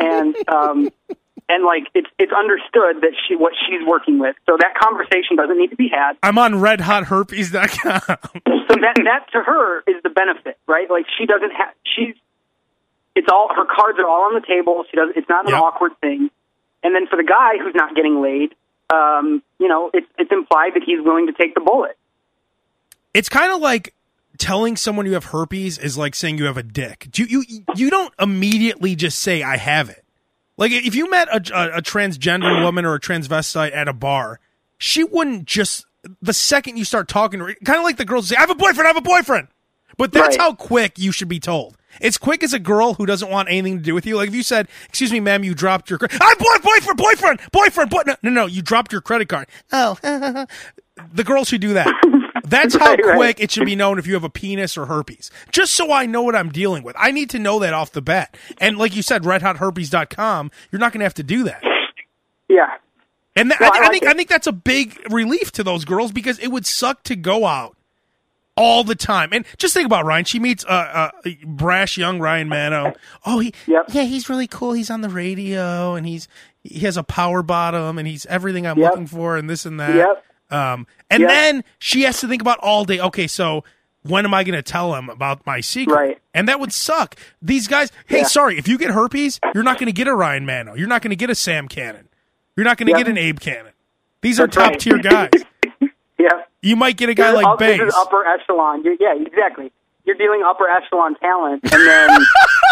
and like it's understood that what she's working with. So that conversation doesn't need to be had. I'm on redhotherpes.com. So that to her is the benefit, right? Like she doesn't have her cards are all on the table. It's not an awkward thing. And then for the guy who's not getting laid, it's implied that he's willing to take the bullet. It's kind of like telling someone you have herpes is like saying you have a dick. You don't immediately just say I have it. Like if you met a transgender woman or a transvestite at a bar, she wouldn't just the second you start talking to her, kind of like the girls say I have a boyfriend. But that's how quick you should be told. It's quick as a girl who doesn't want anything to do with you. Like if you said, "Excuse me, ma'am, you dropped your boyfriend." No, you dropped your credit card. Oh, the girls who do that. That's how quick it should be known if you have a penis or herpes. Just so I know what I'm dealing with. I need to know that off the bat. And like you said, redhotherpes.com, you're not going to have to do that. Yeah. And I think that's a big relief to those girls because it would suck to go out all the time. And just think about Ryan. She meets brash young Ryan Mano. Oh, he's really cool. He's on the radio and he has a power bottom and he's everything I'm looking for and this and that. Yep. Then she has to think about all day. Okay, so when am I going to tell him about my secret? Right. And that would suck. These guys, sorry, if you get herpes, you're not going to get a Ryan Mano. You're not going to get a Sam Cannon. You're not going to get an Abe Cannon. These are top tier guys. Yeah. You might get a guy like Banks. This is upper echelon. Yeah, exactly. You're dealing upper echelon talent, and then.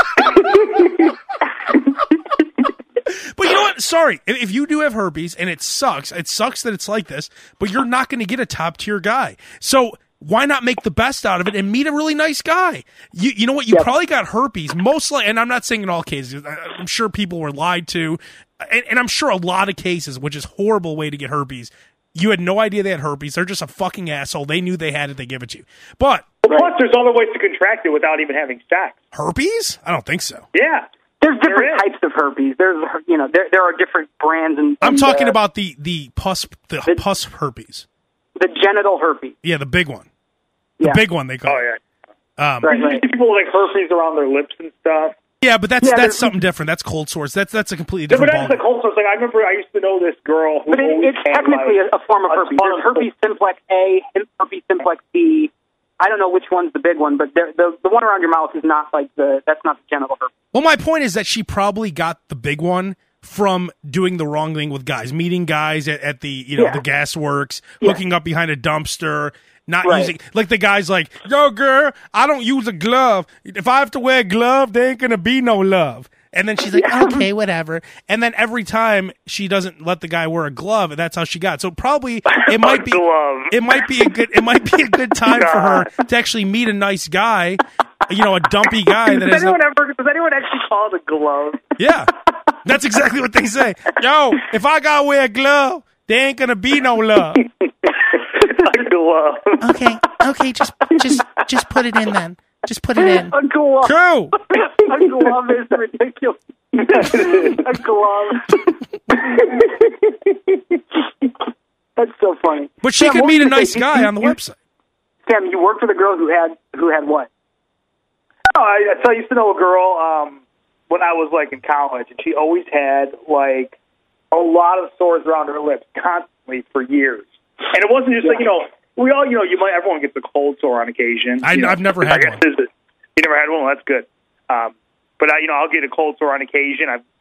But you know what? Sorry, if you do have herpes and it sucks that it's like this, but you're not going to get a top tier guy. So why not make the best out of it and meet a really nice guy? You know what? You probably got herpes, mostly, and I'm not saying in all cases. I'm sure people were lied to, and I'm sure a lot of cases, which is a horrible way to get herpes. You had no idea they had herpes. They're just a fucking asshole. They knew they had it. They give it to you. But plus, there's other ways to contract it without even having sex. Herpes? I don't think so. Yeah. There's different types of herpes. There are different brands. And I'm talking about the pus herpes. The genital herpes. Yeah, the big one. The big one they call it. Oh, yeah. Right. People with like herpes around their lips and stuff. Yeah, but that's something different. That's cold sores. That's a completely different ball. But that's the cold sores. Like I remember, I used to know this girl who. But it's technically a form of herpes. There's herpes simplex A, herpes simplex B. I don't know which one's the big one, but the one around your mouth is not that's not the genital herpes. Well, my point is that she probably got the big one from doing the wrong thing with guys, meeting guys at the the gas works, hooking up behind a dumpster. Not using, like the guy's like, yo, girl, I don't use a glove. If I have to wear a glove, there ain't going to be no love. And then she's like, okay, whatever. And then every time she doesn't let the guy wear a glove, that's how she got. So probably it might be a good time for her to actually meet a nice guy, a dumpy guy. Does anyone actually call it a glove? Yeah, that's exactly what they say. Yo, if I got to wear a glove, there ain't going to be no love. Okay, just put it in then. Just put it in. A glove. Cool. A glove is ridiculous. A glove. That's so funny. But she could meet a nice guy on the website. Sam, you worked with a girl who had what? Oh, I used to know a girl when I was like in college, and she always had like a lot of sores around her lips constantly for years. And it wasn't just like, we all, everyone gets a cold sore on occasion. I've never had one. You never had one? Well, that's good. But I'll get a cold sore on occasion. I've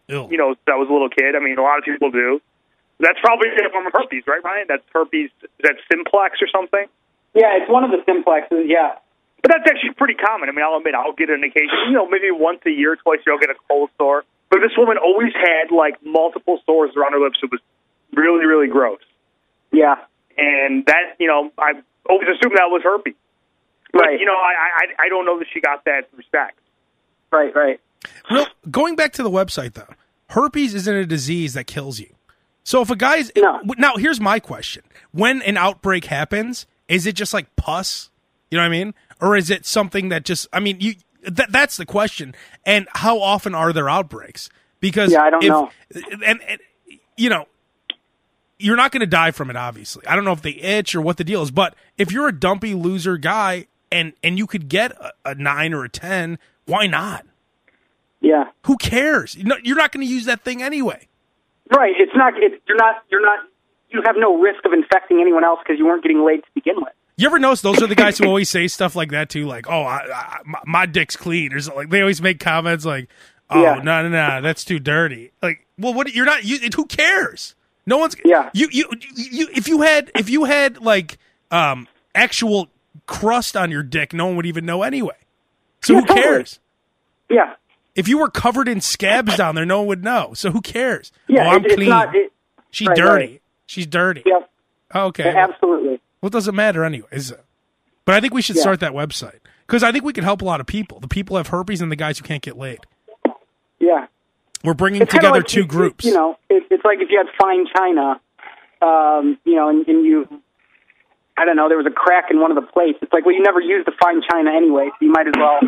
Ew. you know, since I was a little kid. I mean, a lot of people do. That's probably a form of herpes, right, Ryan? That's herpes. Is that simplex or something? Yeah, it's one of the simplexes, yeah. But that's actually pretty common. I mean, I'll admit, I'll get an occasion, you know, maybe once a year, twice a year, I'll get a cold sore. But this woman always had, like, multiple sores around her lips. It was really, really gross. Yeah. And that, you know, I always assumed that was herpes. But, Right. you know, I don't know that she got that respect. Right. Well, going back to the website, though, herpes isn't a disease that kills you. So if a guy's... No. Now, here's my question. When an outbreak happens, is it just like pus? You know what I mean? Or is it something that just... I mean, that's the question. And how often are there outbreaks? Because... Yeah, I don't know. And, you know, you're not going to die from it, obviously. I don't know if they itch or what the deal is. But if you're a dumpy loser guy and you could get a 9 or a 10, why not? Yeah. Who cares? You're not going to use that thing anyway. Right. You're not, you have no risk of infecting anyone else because you weren't getting laid to begin with. You ever notice those are the guys who always say stuff like that too? Like, oh, my dick's clean. Or something. Like, they always make comments like, oh, no, that's too dirty. Like, well, who cares? No one's, if you had like, actual crust on your dick, no one would even know anyway. So who cares? Yeah. If you were covered in scabs down there, no one would know. So who cares? Yeah, I'm clean. She's dirty. Right. She's dirty. Yep. Okay. Yeah, absolutely. Well, it doesn't matter anyways. But I think we should start that website because I think we can help a lot of people. The people who have herpes and the guys who can't get laid. Yeah. We're bringing together two groups. You know, it's like if you had fine china, you know, and you, I don't know, there was a crack in one of the plates. It's like, well, you never used the fine china anyway, so you might as well.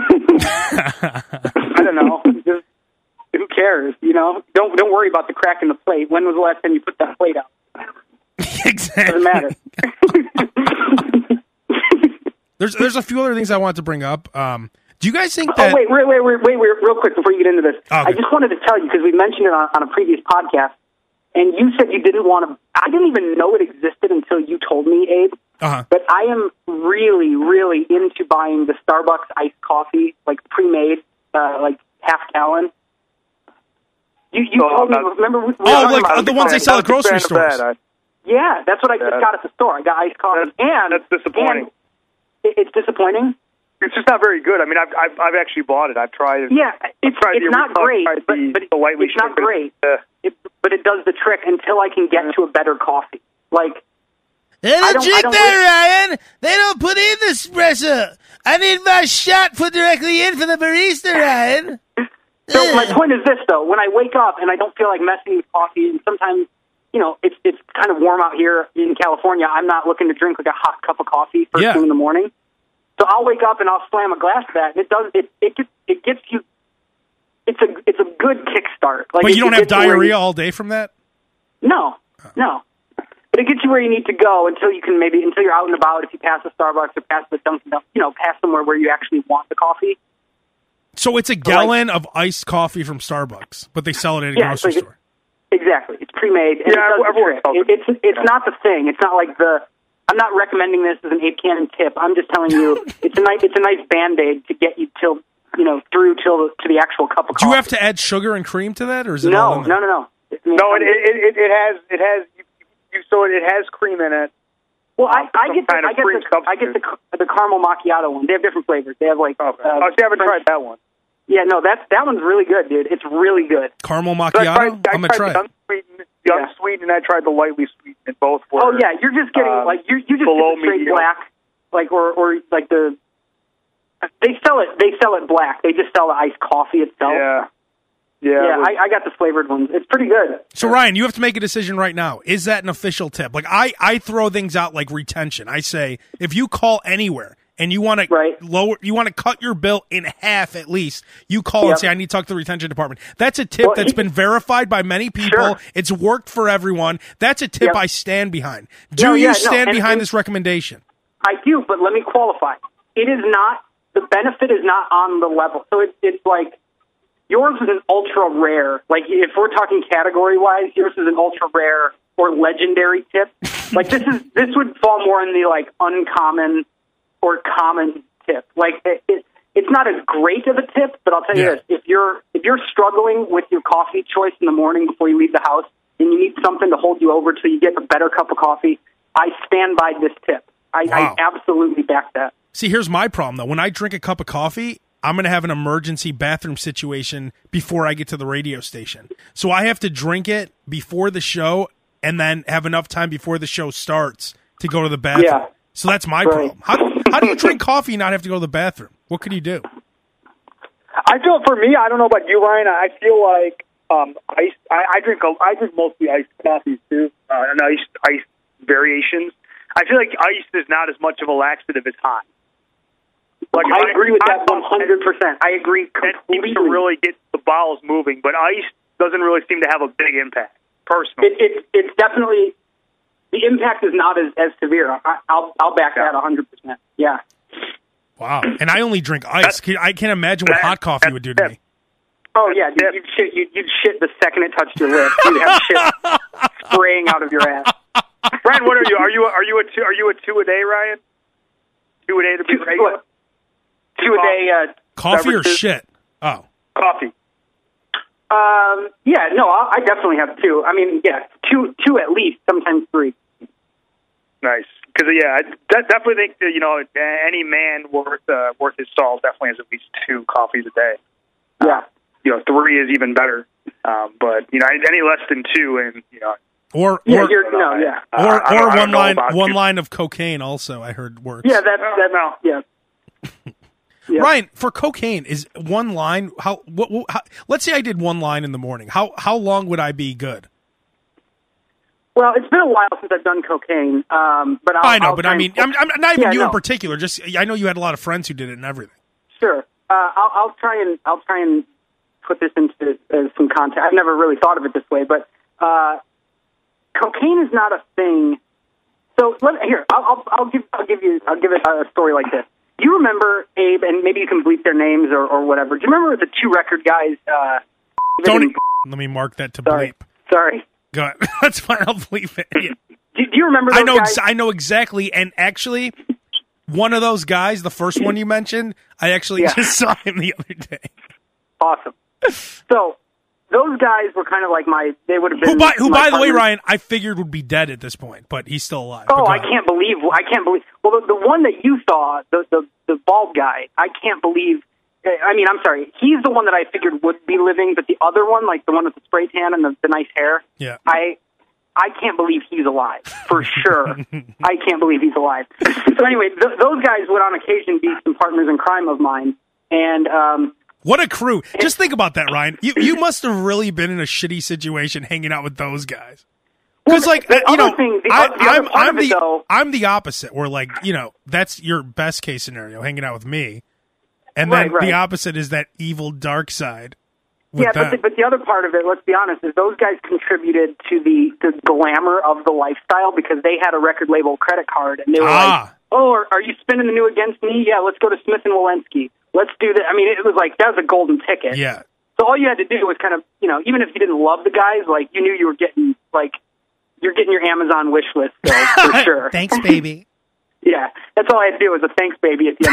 I don't know. Just, who cares? You know, don't worry about the crack in the plate. When was the last time you put that plate out? Exactly. Doesn't matter. There's a few other things I want to bring up. Do you guys think that? Oh, wait, real quick before you get into this. Okay. I just wanted to tell you, because we mentioned it on a previous podcast, and you said you didn't want to. I didn't even know it existed until you told me, Abe. Uh-huh. But I am really, really into buying the Starbucks iced coffee, like pre-made, like half gallon. You told me. Remember? Like the ones they sell at grocery stores. Yeah, that's what I just got at the store. I got iced coffee, and that's disappointing. It's disappointing. It's just not very good. I mean, I've actually bought it. I've tried it. Yeah, it's not great, but it's not great. But it does the trick until I can get to a better coffee. Like, they don't drink that, Ryan. They don't put in the espresso. I need my shot put directly in for the barista, Ryan. So my point is this, though. When I wake up and I don't feel like messing with coffee, and sometimes, you know, it's kind of warm out here in California, I'm not looking to drink like a hot cup of coffee first thing in the morning. So I'll wake up and I'll slam a glass of that, and it gets you. It's a good kickstart. Like, but you don't have diarrhea all day from that? No. But it gets you where you need to go until you're out and about. If you pass the Starbucks or pass the Dunkin', pass somewhere where you actually want the coffee. So it's a gallon of iced coffee from Starbucks, but they sell it at a grocery store. Exactly, it's pre-made. And it's not the thing. It's not like the. I'm not recommending this as an Abe Cannon tip. I'm just telling you it's a nice Band-Aid to get you through to the actual cup of coffee. Do you have to add sugar and cream to that, or is it no? all in there? No. It has cream in it. Well, I get the caramel macchiato one. They have different flavors. They have like. I haven't tried that one. Yeah, no, that one's really good, dude. It's really good. Caramel macchiato? I'm going to try it. The unsweetened, and I tried the lightly sweetened. Both were. Oh yeah, you're just getting you just below get straight medium. black, like or like the. They sell it black. They just sell the iced coffee itself. Yeah. I got the flavored ones. It's pretty good. So Ryan, you have to make a decision right now. Is that an official tip? Like I throw things out like retention. I say if you call anywhere and you want to cut your bill in half at least, you call and say I need to talk to the retention department. That's a tip that's been verified by many people. Sure. It's worked for everyone. That's a tip I stand behind. Do you stand behind this recommendation? I do, but let me qualify. It is not. The benefit is not on the level. So it's like yours is an ultra rare. Like if we're talking category wise, yours is an ultra rare or legendary tip. Like this would fall more in the like uncommon or common tip. Like it's not as great of a tip, but I'll tell you this: if if you're struggling with your coffee choice in the morning before you leave the house and you need something to hold you over till you get a better cup of coffee, I stand by this tip. I absolutely back that. See, here's my problem, though. When I drink a cup of coffee, I'm going to have an emergency bathroom situation before I get to the radio station. So I have to drink it before the show and then have enough time before the show starts to go to the bathroom. Yeah. So that's my problem. How do you drink coffee and not have to go to the bathroom? What could you do? I feel, for me, I don't know about you, Ryan. I feel like ice. I drink mostly iced coffees too, and ice variations. I feel like ice is not as much of a laxative as hot. Like I agree with that 100%. I agree completely. It seems to really get the bowels moving, but ice doesn't really seem to have a big impact, personally. It's definitely, the impact is not as severe. I'll back that 100%. Yeah. Wow. And I only drink ice. I can't imagine what hot coffee would do to me. Oh, yeah. You'd shit the second it touched your lips. You'd have shit spraying out of your ass. Ryan, what are you? Are you a two a day, Ryan? 2 a day to be regular? 2 a day. Coffee or shit? Oh. Coffee. Yeah, no, I definitely have 2. I mean, yeah, two at least, sometimes 3. Nice. Because, I definitely think that, any man worth his salt definitely has at least 2 coffees a day. Yeah. 3 is even better. But, any less than 2 and, Or one line of cocaine also, I heard works. Yeah, yeah. Yeah. Ryan, for cocaine, is one line, how, let's say I did one line in the morning. How long would I be good? Well, it's been a while since I've done cocaine, but I'm not even you in particular. Just I know you had a lot of friends who did it and everything. Sure, I'll try and put this into some context. I've never really thought of it this way, but cocaine is not a thing. So I'll give it a story like this. Do you remember, Abe, and maybe you can bleep their names or whatever. Do you remember the 2 record guys? Let me mark that to bleep. Sorry. Go ahead. That's fine. I'll bleep it. Yeah. Do you remember those guys? I know exactly. And actually, one of those guys, the first one you mentioned, I actually just saw him the other day. Awesome. So those guys were kind of like they would have been. Who by the way, Ryan, I figured would be dead at this point, but he's still alive. Oh, I can't believe. Well, the one that you saw, the bald guy, I can't believe. I mean, I'm sorry. He's the one that I figured would be living, but the other one, like the one with the spray tan and the nice hair, I can't believe he's alive, for sure. I can't believe he's alive. So anyway, those guys would on occasion be some partners in crime of mine, and what a crew. Just think about that, Ryan. You must have really been in a shitty situation hanging out with those guys. Because, I'm the opposite, where, that's your best case scenario, hanging out with me. And then the opposite is that evil dark side. But the other part of it, let's be honest, is those guys contributed to the glamour of the lifestyle because they had a record label credit card, and they were like, oh, are you spinning the new Against Me? Yeah, let's go to Smith & Wollensky. Let's do that. I mean, it was like, that was a golden ticket. Yeah. So all you had to do was kind of, even if you didn't love the guys, you knew you were getting, you're getting your Amazon wish list, for sure. Thanks, baby. Yeah, that's all I had to do was a thanks, baby, at the end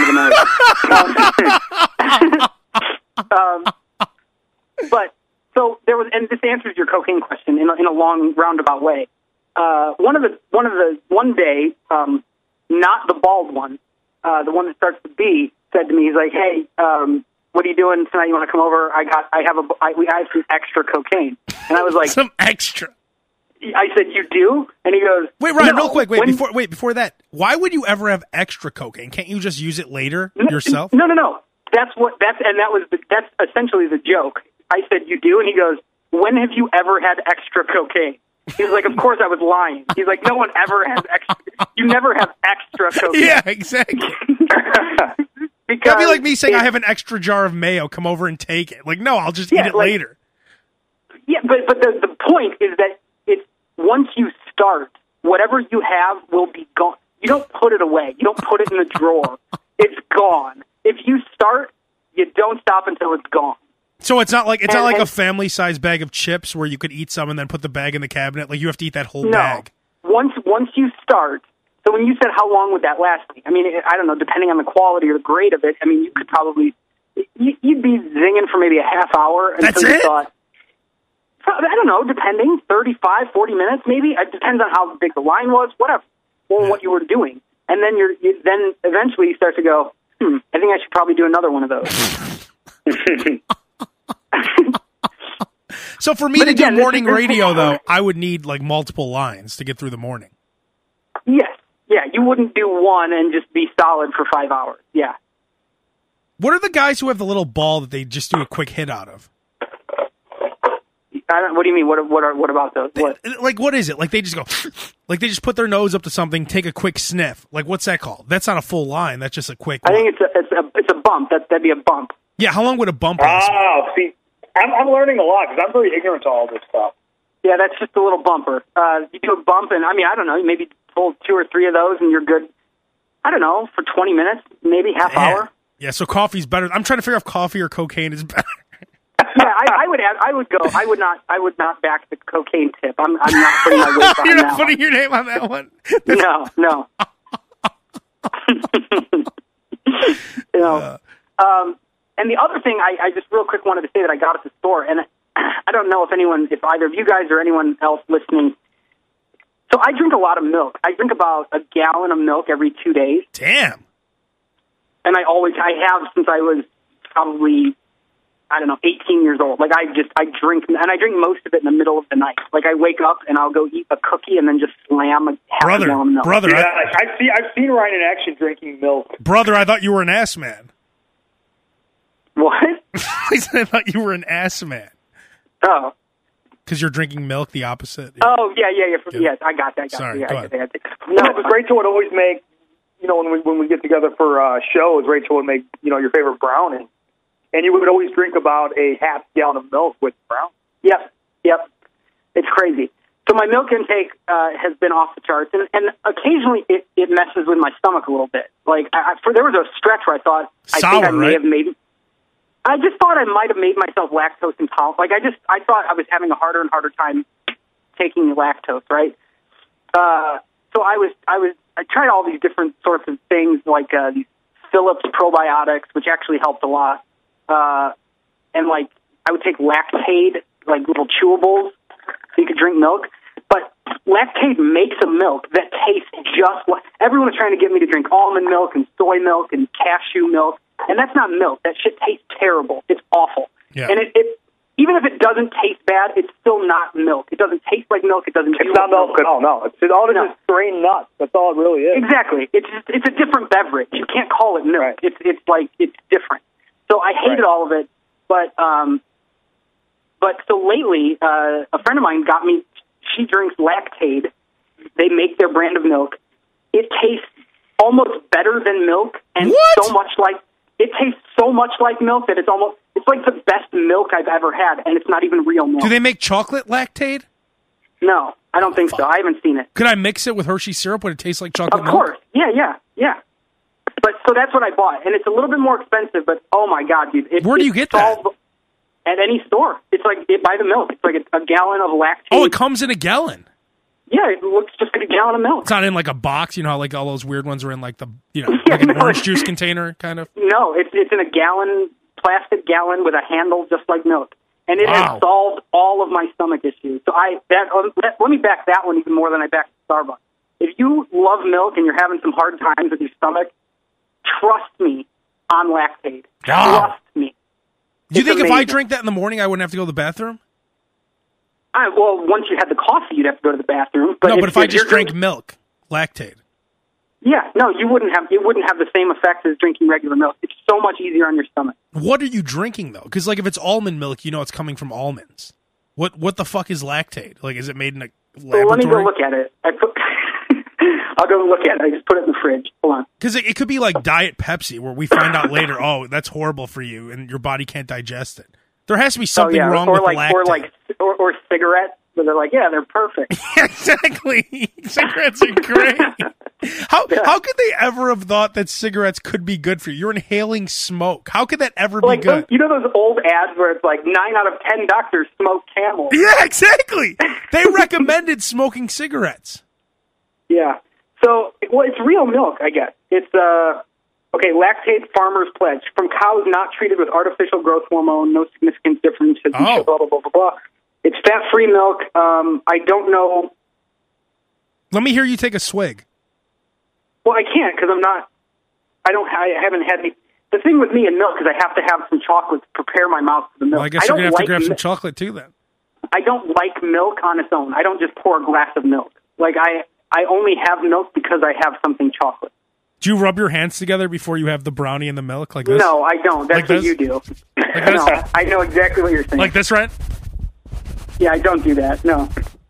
of the night. But, so there was, and this answers your cocaine question in a long, roundabout way. One day, not the bald one, the one that starts with B, said to me, he's like, hey, what are you doing tonight? You want to come over? I have some extra cocaine. And I was like, some extra? I said, you do? And he goes, wait, Ryan, real quick, before that, why would you ever have extra cocaine? Can't you just use it later yourself? No. That's essentially the joke. I said, you do? And he goes, when have you ever had extra cocaine? He was like, of course I was lying. He's like, no one ever has extra. You never have extra cocaine. Yeah, exactly. That'd be like me saying I have an extra jar of mayo. Come over and take it. Like, no, I'll just eat it later. Yeah, but the point is that once you start, whatever you have will be gone. You don't put it away. You don't put it in the drawer. It's gone. If you start, you don't stop until it's gone. So it's not like a family-sized bag of chips where you could eat some and then put the bag in the cabinet. Like you have to eat that whole bag. Once you start. So when you said how long would that last me? I mean, I don't know. Depending on the quality or the grade of it, I mean, you could probably you'd be zinging for maybe a half hour until you thought, I don't know, depending, 35, 40 minutes maybe. It depends on how big the line was, whatever, or what you were doing. And then then eventually you start to go, I think I should probably do another one of those. So for me to do morning radio, though, I would need like multiple lines to get through the morning. Yes. Yeah, you wouldn't do one and just be solid for 5 hours. Yeah. What are the guys who have the little ball that they just do a quick hit out of? What do you mean? What about those? What is it? Like they just go, like they just put their nose up to something, take a quick sniff. Like what's that called? That's not a full line. That's just a quick. I think it's a bump. That'd be a bump. Yeah. How long would a bump last? Oh, see, I'm learning a lot because I'm very ignorant to all this stuff. Yeah, that's just a little bumper. You do a bump, and I don't know, maybe pull 2 or 3 of those, and you're good. I don't know, for 20 minutes, maybe half hour. Yeah. So coffee's better. I'm trying to figure out if coffee or cocaine is better. Yeah, I would go. I would not back the cocaine tip. I'm not putting my weight on You're not that putting your name on that one. No. And the other thing I just real quick wanted to say that I got at the store, and I don't know if either of you guys or anyone else listening. So I drink a lot of milk. I drink about a gallon of milk every 2 days. Damn. And I have since I was probably, 18 years old. Like I drink, and I drink most of it in the middle of the night. Like I wake up and I'll go eat a cookie and then just slam a half a gallon of milk. Brother, yeah, I've seen Ryan in action drinking milk. Brother, I thought you were an ass man. What? I said I thought you were an ass man. Oh. Because you're drinking milk, the opposite. Yeah. Oh, yeah. Yes, I got that. Sorry, go ahead. No, because Rachel would always make, when we get together for shows, Rachel would make, your favorite brownie. And you would always drink about a half gallon of milk with brown. Yep. It's crazy. So my milk intake has been off the charts, and occasionally it messes with my stomach a little bit. Like there was a stretch where I thought I just thought I might have made myself lactose intolerant. Like I thought I was having a harder and harder time taking lactose, right? So I tried all these different sorts of things, like these Phillips probiotics, which actually helped a lot. And like I would take Lactaid, like little chewables, so you could drink milk. But Lactaid makes a milk that tastes just like everyone was trying to get me to drink almond milk and soy milk and cashew milk, and that's not milk. That shit tastes terrible. It's awful. Yeah. And it even if it doesn't taste bad, it's still not milk. It doesn't taste like milk. It's not milk at all. No, it's all it is strained nuts. That's all it really is. Exactly. It's a different beverage. You can't call it milk. Right. It's different. So I hated all of it, but so lately, a friend of mine got me. She drinks Lactaid. They make their brand of milk. It tastes almost better than milk, and it tastes so much like milk that it's like the best milk I've ever had, and it's not even real milk. Do they make chocolate Lactaid? No, I don't think so. I haven't seen it. Could I mix it with Hershey syrup? Would it taste like chocolate milk? Of course. Yeah. But so that's what I bought, and it's a little bit more expensive. But oh my god, dude! Where do you get that? At any store. It's like buy the milk. It's like a gallon of Lactaid. Oh, it comes in a gallon. Yeah, it looks just like a gallon of milk. It's not in like a box, how like all those weird ones are in like the like an orange juice container kind of. No, it's in a gallon, plastic gallon with a handle just like milk, and it has solved all of my stomach issues. So let me back that one even more than I backed Starbucks. If you love milk and you're having some hard times with your stomach, trust me on Lactaid. Trust me. Do you think amazing. If I drank that in the morning, I wouldn't have to go to the bathroom? Well, once you had the coffee, you'd have to go to the bathroom. But if I just drank milk, Lactaid. Yeah, no, it wouldn't have the same effect as drinking regular milk. It's so much easier on your stomach. What are you drinking though? Because like if it's almond milk, it's coming from almonds. What the fuck is Lactaid? Like, is it made in a laboratory? Well, let me go look at it. I'll go look at it. I just put it in the fridge. Hold on. Because it could be like Diet Pepsi, where we find out later, that's horrible for you, and your body can't digest it. There has to be something wrong with Lactaid. Or cigarettes, where they're like, yeah, they're perfect. Yeah, exactly. Cigarettes are great. How could they ever have thought that cigarettes could be good for you? You're inhaling smoke. How could that ever be good? You know those old ads where it's like 9 out of 10 doctors smoke Camel? Yeah, exactly. They recommended smoking cigarettes. Yeah. So, it's real milk, I guess. It's, Okay, lactate farmer's pledge. From cows not treated with artificial growth hormone, no significant difference. Blah, blah, blah, blah, blah. It's fat-free milk. I don't know. Let me hear you take a swig. Well, I can't because I haven't had any. The thing with me and milk is I have to have some chocolate to prepare my mouth for the milk. Well, I guess you're going to have to grab some chocolate too then. I don't like milk on its own. I don't just pour a glass of milk. Like, I only have milk because I have something chocolate. Do you rub your hands together before you have the brownie and the milk like this? No, I don't. That's like what you do. Like no, I know exactly what you're saying. Like this, right? Yeah, I don't do that. No.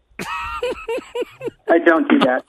I don't do that.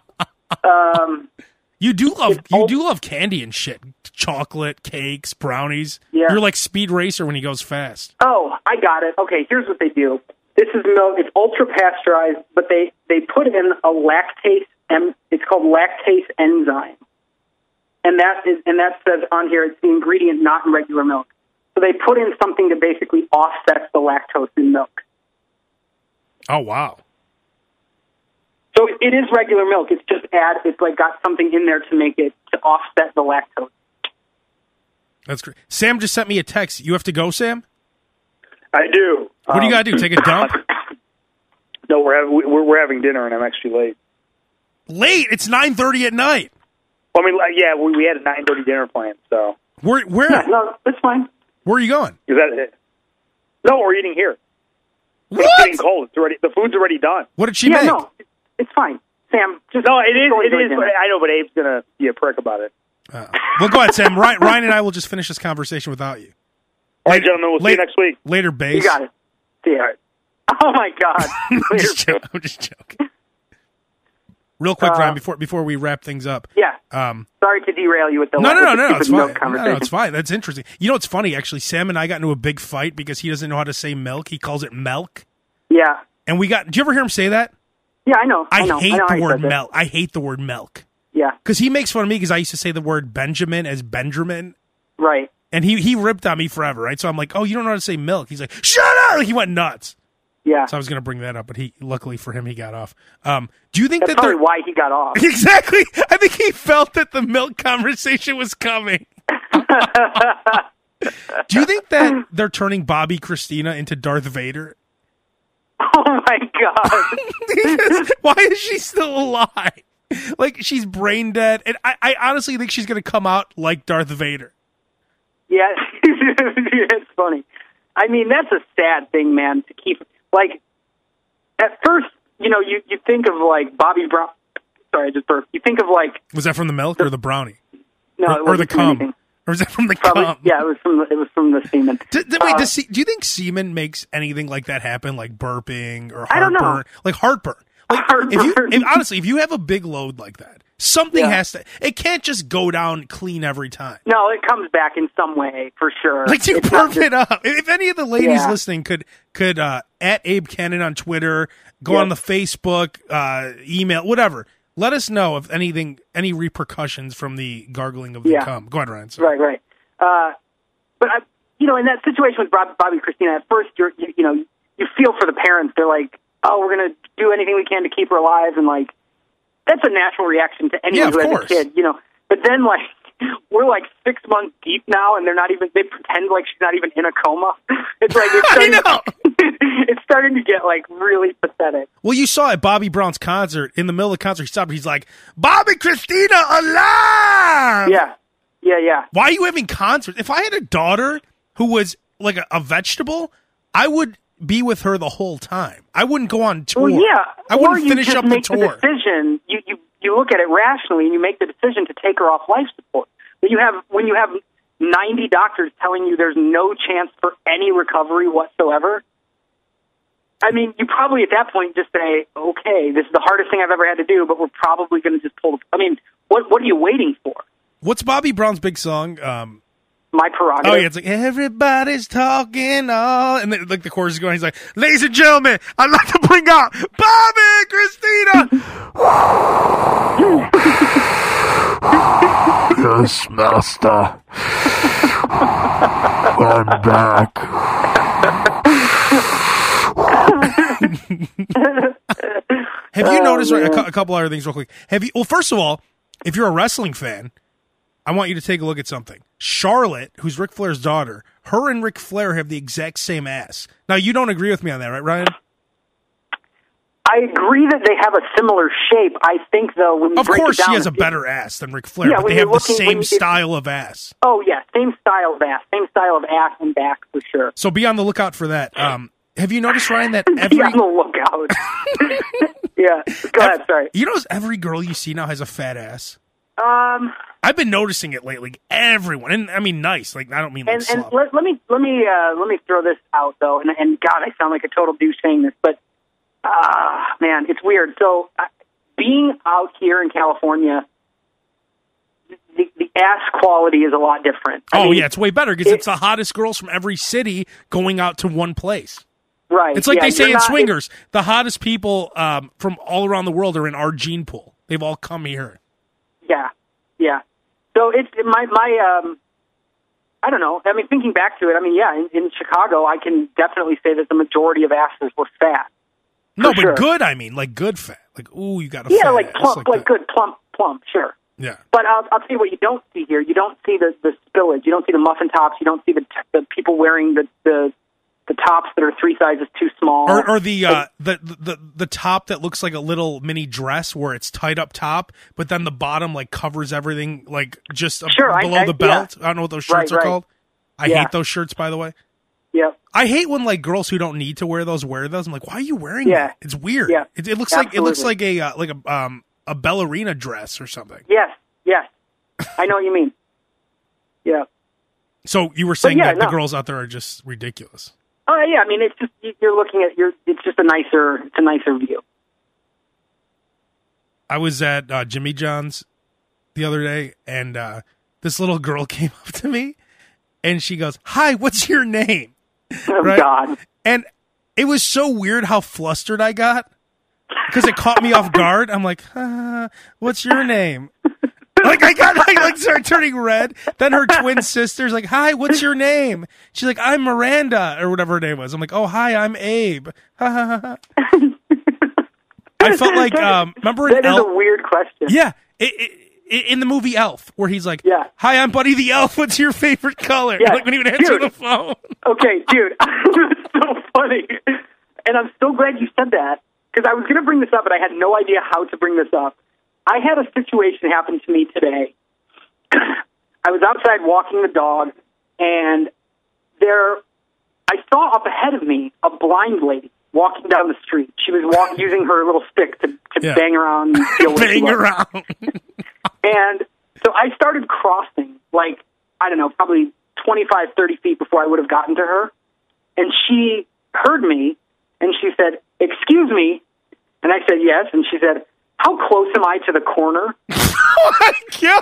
You do love candy and shit. Chocolate, cakes, brownies. Yeah. You're like Speed Racer when he goes fast. Oh, I got it. Okay, here's what they do. This is milk. It's ultra pasteurized, but they put in a lactase. It's called lactase enzyme, and that says on here it's the ingredient not in regular milk. So they put in something to basically offset the lactose in milk. Oh wow! So it is regular milk. It's just it's like got something in there to make it to offset the lactose. That's great. Sam just sent me a text. You have to go, Sam? I do. What do you got to do? Take a dump? No, we're having dinner, and I'm actually late. Late? It's 9:30 at night. Well, I mean, yeah, we had a 9:30 dinner plan, so. Where? Yeah, no, that's fine. Where are you going? Is that it? No, we're eating here. What? It's getting cold. The food's already done. What did she make? No, it's fine. Sam, just... No, it is. I know, but Abe's going to be a prick about it. Well, go ahead, Sam. Ryan and I will just finish this conversation without you. All right, gentlemen. We'll see you next week. Later, Bass. You got it. See you. Oh, my God. I'm just joking. Real quick, Ryan, before we wrap things up. Yeah. Sorry to derail you with the No, it's fine. conversation. No, it's fine. That's interesting. You know what's funny, actually? Sam and I got into a big fight because he doesn't know how to say milk. He calls it milk. Yeah. And do you ever hear him say that? Yeah, I know. I hate the word milk. I hate the word milk. Yeah. Because he makes fun of me because I used to say the word Benjamin as Benjamin. Right. And he ripped on me forever, right? So I'm like, oh, you don't know how to say milk. He's like, shut up! He went nuts. Yeah. So I was going to bring that up, but luckily for him, he got off. Do you think That's probably why he got off. Exactly. I think he felt that the milk conversation was coming. Do you think that they're turning Bobby Christina into Darth Vader? Oh, my God. Why is she still alive? Like, she's brain dead. And I honestly think she's going to come out like Darth Vader. Yeah, it's funny. I mean, that's a sad thing, man, to keep... Like, at first, you think of, like, Bobby Brown... Sorry, I just burped. You think of, like... Was that from the milk or the brownie? No, or the cum? Anything. Or is that from the cum? Yeah, it was from the semen. Do you think semen makes anything like that happen, like burping or heartburn? I don't know. Like heartburn. Like, heartburn. Honestly, if you have a big load like that, something has to... It can't just go down clean every time. No, it comes back in some way, for sure. Like, you burp it up. If any of the ladies listening could at Abe Cannon on Twitter, go on the Facebook, email, whatever. Let us know if any repercussions from the gargling of the cum. Go ahead, Ryan. Sorry. Right. But in that situation with Bobby Christina, at first you feel for the parents. They're like, oh, we're gonna do anything we can to keep her alive, and like that's a natural reaction to anyone who has a kid, But then like we're like 6 months deep now, and they pretend like she's not even in a coma. It's like it's starting to get like really pathetic. Well, you saw at Bobby Brown's concert, in the middle of the concert, he stopped. He's like, Bobby Christina alive! Yeah. Why are you having concerts? If I had a daughter who was like a vegetable, I would be with her the whole time. I wouldn't go on tour. Well, yeah. I wouldn't finish up the tour. The decision, you look at it rationally, and you make the decision to take her off life support. When you have 90 doctors telling you there's no chance for any recovery whatsoever, I mean, you probably at that point just say, okay, this is the hardest thing I've ever had to do, but we're probably going to just pull the... I mean, what are you waiting for? What's Bobby Brown's big song? My Prerogative. Oh, yeah, it's like, everybody's talking all... And then, like, the chorus is going, he's like, ladies and gentlemen, I'd like to bring out Bobby Christina! Yes, master. I'm back. Have you noticed a couple other things real quick? Well, first of all, if you're a wrestling fan, I want you to take a look at something. Charlotte, who's Ric Flair's daughter, her and Ric Flair have the exact same ass. Now, you don't agree with me on that, right, Ryan? I agree that they have a similar shape. I think, though, when you of break course it down, she has a better ass than Ric Flair, Yeah, but when they have you're the looking- same style of ass. Oh, yeah, same style of ass and back for sure. So be on the lookout for that. Have you noticed, Ryan, that Be every... on the lookout. Yeah, go ahead, sorry. You know, every girl you see now has a fat ass? I've been noticing it lately. Everyone, and I mean nice. Like I don't mean like and slob. let me throw this out though, and God, I sound like a total douche saying this, but man, it's weird. So being out here in California, the ass quality is a lot different. I mean, yeah, it's way better because it's the hottest girls from every city going out to one place. Right. It's like they say in not, Swingers, the hottest people from all around the world are in our gene pool. They've all come here. Yeah. So it's my I don't know. I mean, thinking back to it, I mean, yeah, in Chicago, I can definitely say that the majority of asses were fat. No, but sure. good. I mean, like good fat. Like ooh, you got a yeah, fat like ass, plump, like good plump. Sure. Yeah. But I'll tell you what you don't see here. You don't see the spillage. You don't see the muffin tops. You don't see the people wearing the tops that are 3 sizes too small. Or the top that looks like a little mini dress where it's tight up top, but then the bottom like covers everything like just below the belt. Yeah. I don't know what those shirts are called. I hate those shirts, by the way. Yeah. I hate when like girls who don't need to wear those. I'm like, why are you wearing that? It's weird. Yeah. It looks like a ballerina dress or something. Yes. I know what you mean. Yeah. So you were saying that the girls out there are just ridiculous. Oh yeah, I mean it's just you're looking at it's just a nicer view. I was at Jimmy John's the other day, and this little girl came up to me, and she goes, "Hi, what's your name?" Oh right? God! And it was so weird how flustered I got because it caught me off guard. I'm like, "What's your name?" Like I started turning red. Then her twin sister's like, "Hi, what's your name?" She's like, "I'm Miranda," or whatever her name was. I'm like, "Oh, hi, I'm Abe." I felt like remember that is a weird question. Yeah, in the movie Elf, where he's like, "Yeah, hi, I'm Buddy the Elf. What's your favorite color?" Yeah. Like when he would answer the phone. Okay, dude, it's so funny, and I'm so glad you said that because I was going to bring this up, but I had no idea how to bring this up. I had a situation happen to me today. I was outside walking the dog, and I saw up ahead of me a blind lady walking down the street. She was using her little stick to bang around. And feel bang around. And so I started crossing, like, I don't know, probably 25, 30 feet before I would have gotten to her. And she heard me, and she said, "Excuse me." And I said, "Yes." And she said, "How close am I to the corner?" Oh, my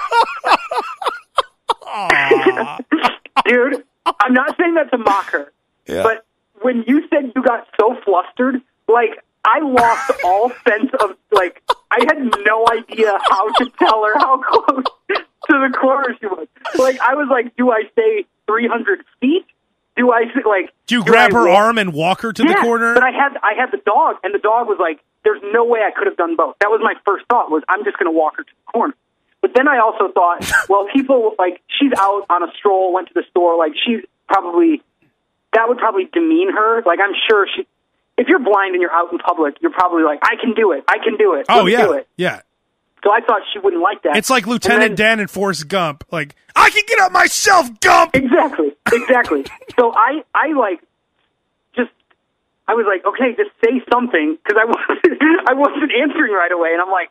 God. Dude, I'm not saying that to mock her, but when you said you got so flustered, like, I lost all sense of, like, I had no idea how to tell her how close to the corner she was. Like, I was like, do I say 300 feet? Do I, like... Do you grab her arm and walk her to the corner? But I had the dog, and the dog was like, there's no way I could have done both. That was my first thought, was I'm just going to walk her to the corner. But then I also thought, well, people, like, she's out on a stroll, went to the store, like, that would probably demean her. Like, I'm sure if you're blind and you're out in public, you're probably like, I can do it. Oh, yeah. Do it. Yeah. So I thought she wouldn't like that. It's like Lieutenant Dan in Forrest Gump. Like, I can get up myself, Gump! Exactly. So I was like, okay, just say something, because I wasn't answering right away, and I'm like,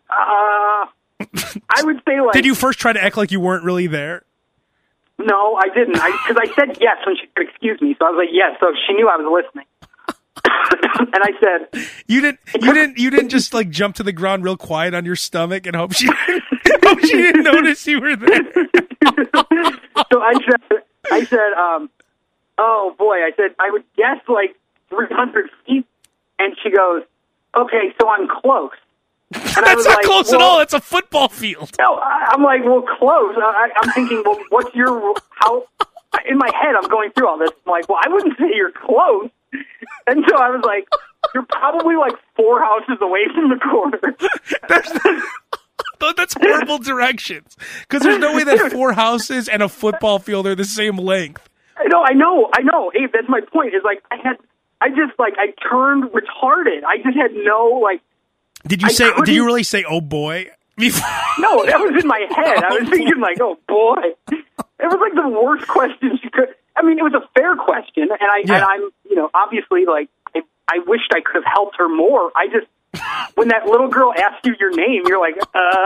I would say, like... Did you first try to act like you weren't really there? No, I didn't, because I said yes when she said excuse me, so I was like, yes, so she knew I was listening. And I said... You didn't just, like, jump to the ground real quiet on your stomach and hope she didn't notice you were there? So I said, oh, boy, I would guess, like, 300 feet, and she goes, okay, so I'm close. And That's not close at all. It's a football field. No, I'm like, well, close. I'm thinking, well, how, in my head, I'm going through all this. I'm like, well, I wouldn't say you're close. And so I was like, you're probably like 4 houses away from the corner. That's horrible directions. Because there's no way that 4 houses and a football field are the same length. I know. Abe, that's my point. Is like I turned retarded. I just had no like. Did you really say, "Oh boy"? No, that was in my head. I was thinking like, "Oh boy." It was like the worst question you could. I mean, it was a fair question, and I'm obviously like I wished I could have helped her more. I just. When that little girl asked you your name, you're like,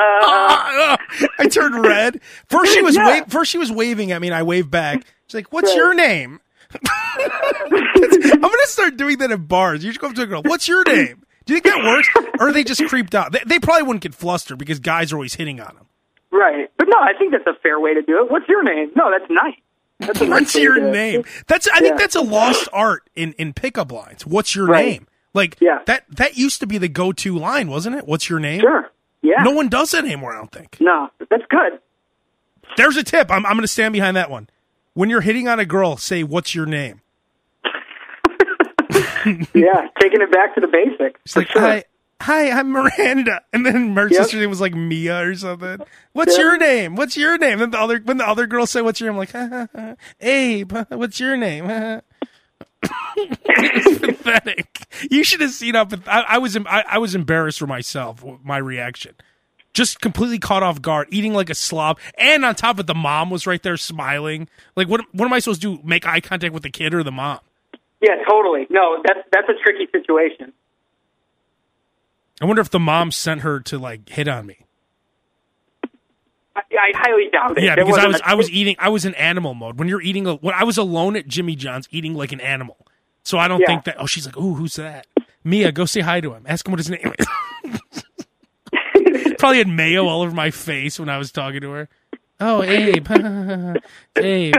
I turned red. First she was waving at me, and I waved back. She's like, "What's your name?" I'm gonna start doing that at bars. You should go up to a girl. "What's your name?" Do you think that works, or are they just creeped out? They probably wouldn't get flustered because guys are always hitting on them. Right, but no, I think that's a fair way to do it. What's your name? No, that's nice. That's a nice What's your name? I think that's a lost art in pickup lines. What's your name? Like, that used to be the go-to line, wasn't it? What's your name? Sure. Yeah. No one does that anymore, I don't think. No, that's good. There's a tip. I'm going to stand behind that one. When you're hitting on a girl, say, "What's your name?" Yeah, taking it back to the basics. She's like, sure. Hi, I'm Miranda. And then her sister's name was like Mia or something. "What's your name? What's your name?" And when the other girls say, "What's your name?" I'm like, Abe, what's your name? It's pathetic. You should have seen up. I was embarrassed for myself. My reaction, just completely caught off guard, eating like a slob, and on top of it, the mom was right there smiling. Like, what am I supposed to do? Make eye contact with the kid or the mom? Yeah, totally. No, that's a tricky situation. I wonder if the mom sent her to like hit on me. I highly doubt it. Yeah, because I was eating. I was in animal mode. When you're eating, when I was alone at Jimmy John's eating like an animal. So I don't think that. Oh, she's like, "Ooh, who's that?" Mia, go say hi to him. Ask him what his name is. Probably had mayo all over my face when I was talking to her. "Oh, Abe, Abe."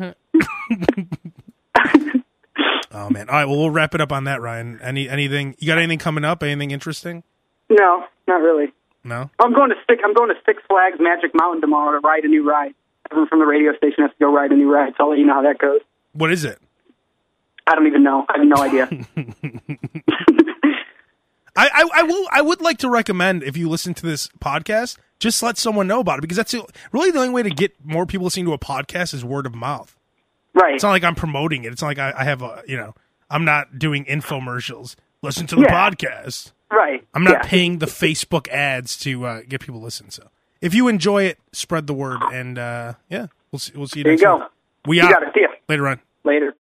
Oh man! All right, well, we'll wrap it up on that, Ryan. Anything? You got anything coming up? Anything interesting? No, not really. No. I'm going to Six Flags Magic Mountain tomorrow to ride a new ride. Everyone from the radio station has to go ride a new ride, so I'll let you know how that goes. What is it? I don't even know. I have no idea. I would like to recommend, if you listen to this podcast, just let someone know about it, because that's really the only way to get more people listening to a podcast is word of mouth. Right. It's not like I'm promoting it. It's not like I have I'm not doing infomercials. Listen to the podcast. Right. I'm not paying the Facebook ads to get people to listen. So if you enjoy it, spread the word, and we'll see you next week. There you go. We got it. See ya. Later on. Later.